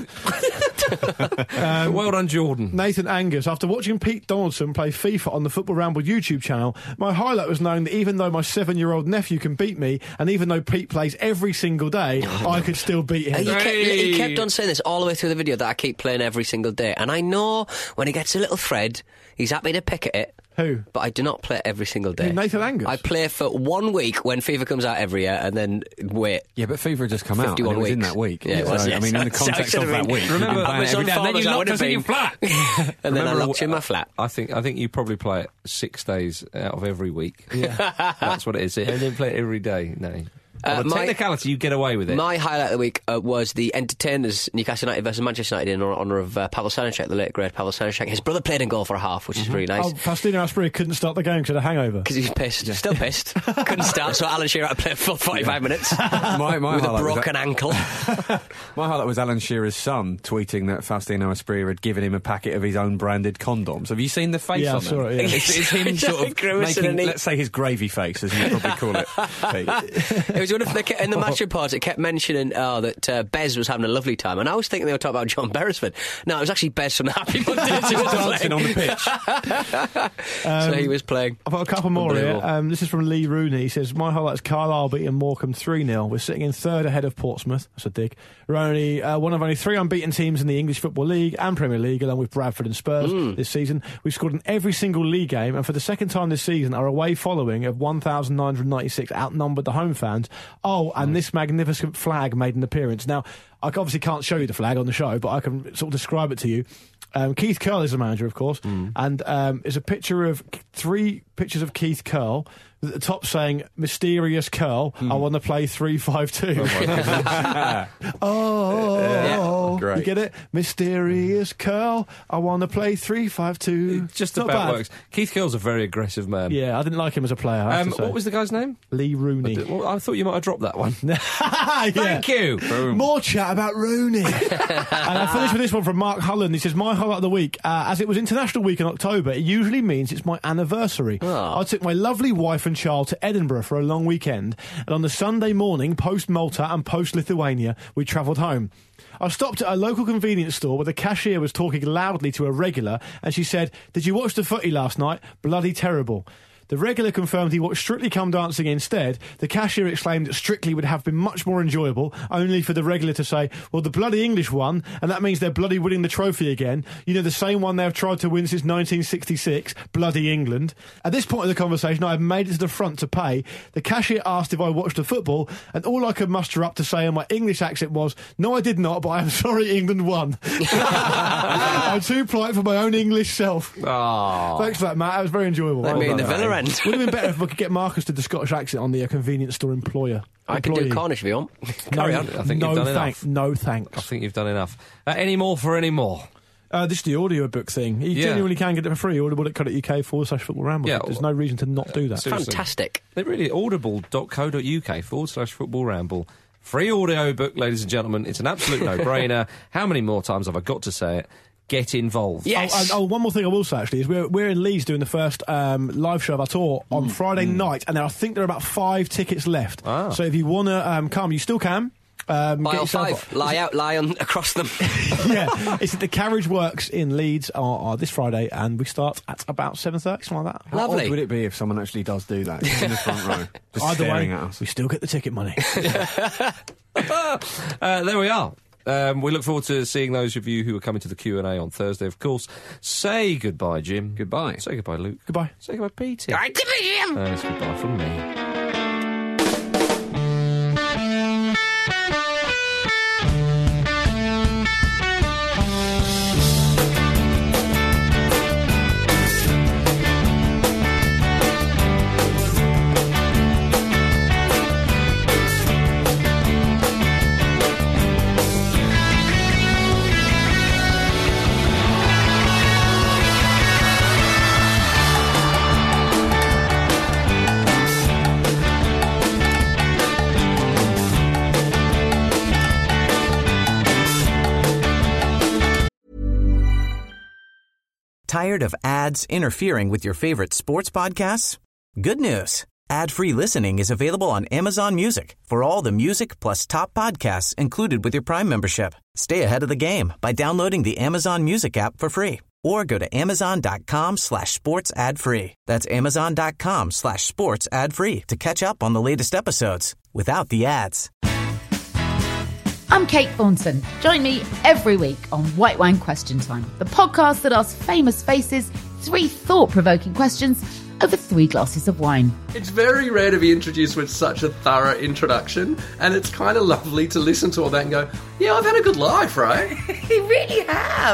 Um, well done, Jordan. Nathan Angus. After watching Pete Donaldson play FIFA on the Football Ramble YouTube channel, my highlight was knowing that even though my seven-year-old nephew can beat me, and even though Pete plays every single day, I could still beat him. He kept, he kept on saying this all the way through the video, that I keep playing every single day. And I know when he gets a little thread, he's happy to pick at it. Who? But I do not play every single day. Who, Nathan Angus? I play for one week when FIFA comes out every year, and then wait. Yeah, but FIFA had just come out. And fifty-one it was in weeks. that week. Yeah, it so, was, I yes. mean, in the So it context should of have that been- week, Remember, you've been I playing was every on day, and then forums, you I would locked have us in your been. flat. And then I Remember, locked you in my flat. I think I think you probably play it six days out of every week. Yeah, that's what it is. And then play it every day. No. Uh, On a my- technicality, you get away with it. My highlight of the week uh, was the Entertainers Newcastle United versus Manchester United in honour of uh, Pavel Sanishek, the late great Pavel Sanishek. His brother played in goal for a half, which is really nice. Oh, Faustino Asprey couldn't start the game because of a hangover. Because he was pissed. Still pissed. Couldn't start, so Alan Shearer had to play for forty-five minutes My, my with a highlight was broken that- ankle. My highlight was Alan Shearer's son tweeting that Faustino Asprilla had given him a packet of his own branded condoms. Have you seen the face Yeah, I on saw them? it, yeah. It's, it's him sort of Grimacing making, and he- let's say, his gravy face, as you probably call it. Pete. It was wonderful. They kept, in the match report, it kept mentioning oh, that uh, Bez was having a lovely time, and I was thinking they were talking about John Beresford. No, it was actually Bez from the Happy Mondays who was Dancing playing. on the pitch. So he was playing. I've got a couple more here. Unbelievable. Um, this is from Lee Rooney. He says, my highlight's Carlisle beating Morecambe three nil. We're sitting in third ahead of Portsmouth. That's a dig. We're only uh, one of only three unbeaten teams in the English Football League and Premier League, along with Bradford and Spurs this season. We've scored in every single league game, and for the second time this season, our away following of one thousand nine hundred ninety-six outnumbered the home fans. Oh, and this magnificent flag made an appearance. Now, I obviously can't show you the flag on the show, but I can sort of describe it to you. Um, Keith Curl is the manager, of course, and um, it's a picture of three pictures of Keith Curl at the top saying "Mysterious Curl." I want to play three five two. Oh, oh, Yeah. Great. you get it? Mysterious Curl. I want to play three five two. It just Not about bad. works. Keith Curl's a very aggressive man. Yeah, I didn't like him as a player. I have Um, to say. what was the guy's name? Lee Rooney? I, well, I thought you might have dropped that one. Yeah. Thank you. More chat about Rooney. And I finished with this one from Mark Hullen. He says, my highlight of the week, uh, as it was International Week in October, it usually means it's my anniversary. Oh. I took my lovely wife and child to Edinburgh for a long weekend, and on the Sunday morning, post-Malta and post-Lithuania, we travelled home. I stopped at a local convenience store where the cashier was talking loudly to a regular, and she said, "Did you watch the footy last night? Bloody terrible." The regular confirmed he watched Strictly Come Dancing instead. The cashier exclaimed that Strictly would have been much more enjoyable, only for the regular to say, "Well, the bloody English won, and that means they're bloody winning the trophy again. You know, the same one they've tried to win since nineteen sixty-six, bloody England." At this point in the conversation, I had made it to the front to pay. The cashier asked if I watched the football, and all I could muster up to say in my English accent was, "No, I did not, but I am sorry England won." I'm too polite for my own English self. Oh. Thanks for that, Matt. That was very enjoyable. Let me in the Villa end. Would have been better if we could get Marcus to do the Scottish accent on the uh, convenience store employer. I can do Cornish if you want. Carry no, on. I think no you've done thank, enough. No thanks. I think you've done enough. Uh, any more for any more? Uh, this is the audiobook thing. You Yeah. genuinely can get it for free. Audible.co.uk forward slash football ramble. Yeah. There's no reason to not do that. Seriously. Fantastic. They really audible.co.uk forward slash football ramble. Free audio book, ladies and gentlemen. It's an absolute no-brainer. How many more times have I got to say it? Get involved. Yes. Oh, and, oh, one more thing I will say actually is we're we're in Leeds doing the first um, live show of our tour on Friday night, and there, I think there are about five tickets left. Ah. So if you want to um, come, you still can. Um, Buy get all yourself- five. Lie out, lie on across them. Yeah, it's at the Carriage Works in Leeds are, are this Friday, and we start at about seven thirty, something like that. How Lovely. odd would it be if someone actually does do that just in the front row, just Either staring way, at us? we still get the ticket money. Uh, there we are. Um, we look forward to seeing those of you who are coming to the Q and A on Thursday, of course. Say goodbye, Jim. Goodbye. Say goodbye, Luke. Goodbye. Say goodbye, Peter. All right, goodbye, Jim. And it's goodbye from me. Tired of ads interfering with your favorite sports podcasts? Good news. Ad-free listening is available on Amazon Music for all the music plus top podcasts included with your Prime membership. Stay ahead of the game by downloading the Amazon Music app for free or go to amazon.com slash sports ad free. That's amazon.com slash sports ad free to catch up on the latest episodes without the ads. I'm Kate Thornton. Join me every week on White Wine Question Time, the podcast that asks famous faces three thought-provoking questions over three glasses of wine. It's very rare to be introduced with such a thorough introduction, and it's kind of lovely to listen to all that and go, yeah, I've had a good life, right? You really have.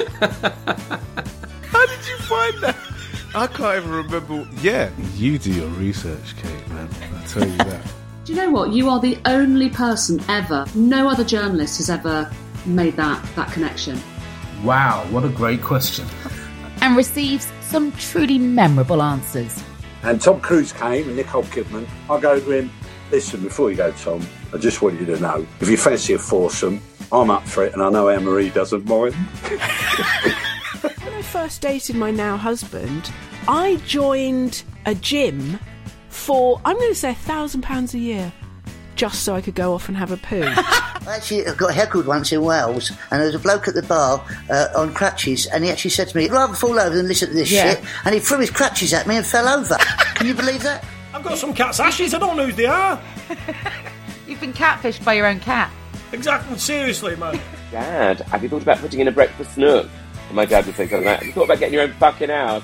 How did you find that? I can't even remember. Yeah, you do your research, Kate, man. I tell you that. Do you know what? You are the only person ever, no other journalist has ever made that, that connection. Wow, what a great question. And receives some truly memorable answers. And Tom Cruise came and Nicole Kidman. I go to him, listen, before you go, Tom, I just want you to know, if you fancy a foursome, I'm up for it, and I know Anne-Marie doesn't mind. When I first dated my now husband, I joined a gym for, I'm going to say, a thousand pounds a year, just so I could go off and have a poo. I actually got heckled once in Wales, and there was a bloke at the bar uh, on crutches, and he actually said to me, "I'd rather fall over than listen to this Yeah. shit," and he threw his crutches at me and fell over. Can you believe that? I've got some cat's ashes, I don't know who they are. You've been catfished by your own cat. Exactly, seriously, man. Dad, have you thought about putting in a breakfast nook? And my dad would say something like, have you thought about getting your own fucking house?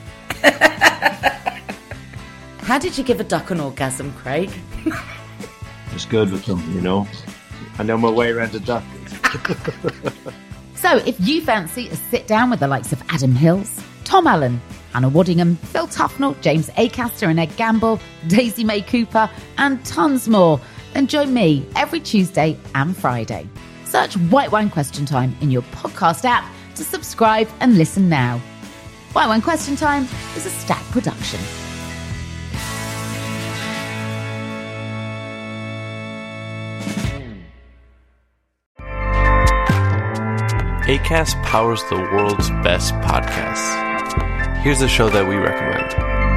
How did you give a duck an orgasm, Craig? Just good with them, you know. I know my way around a duck. So if you fancy a sit down with the likes of Adam Hills, Tom Allen, Hannah Waddingham, Phil Tufnell, James Acaster and Ed Gamble, Daisy May Cooper, and tons more, then join me every Tuesday and Friday. Search White Wine Question Time in your podcast app to subscribe and listen now. White Wine Question Time is a Stack production. Acast powers the world's best podcasts. Here's a show that we recommend.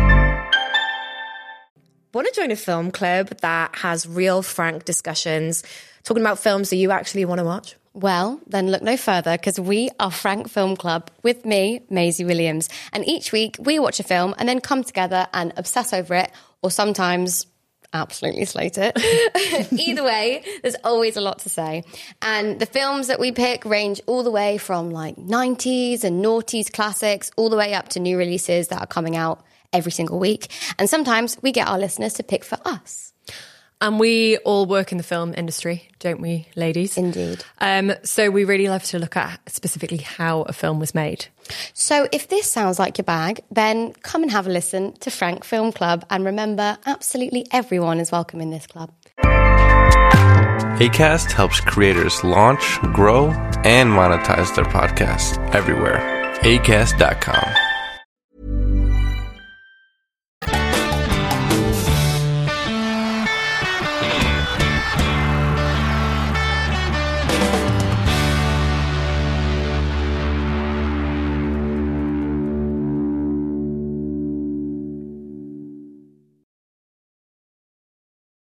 Want to join a film club that has real, frank discussions, talking about films that you actually want to watch? Well, then look no further, because we are Frank Film Club with me, Maisie Williams. And each week we watch a film and then come together and obsess over it, or sometimes absolutely slate it. Either way, there's always a lot to say. And the films that we pick range all the way from like nineties and noughties classics, all the way up to new releases that are coming out every single week. And sometimes we get our listeners to pick for us. And we all work in the film industry, don't we, ladies? Indeed. Um, so we really love to look at specifically how a film was made. So if this sounds like your bag, then come and have a listen to Frank Film Club. And remember, absolutely everyone is welcome in this club. Acast helps creators launch, grow, and monetize their podcasts everywhere. acast dot com.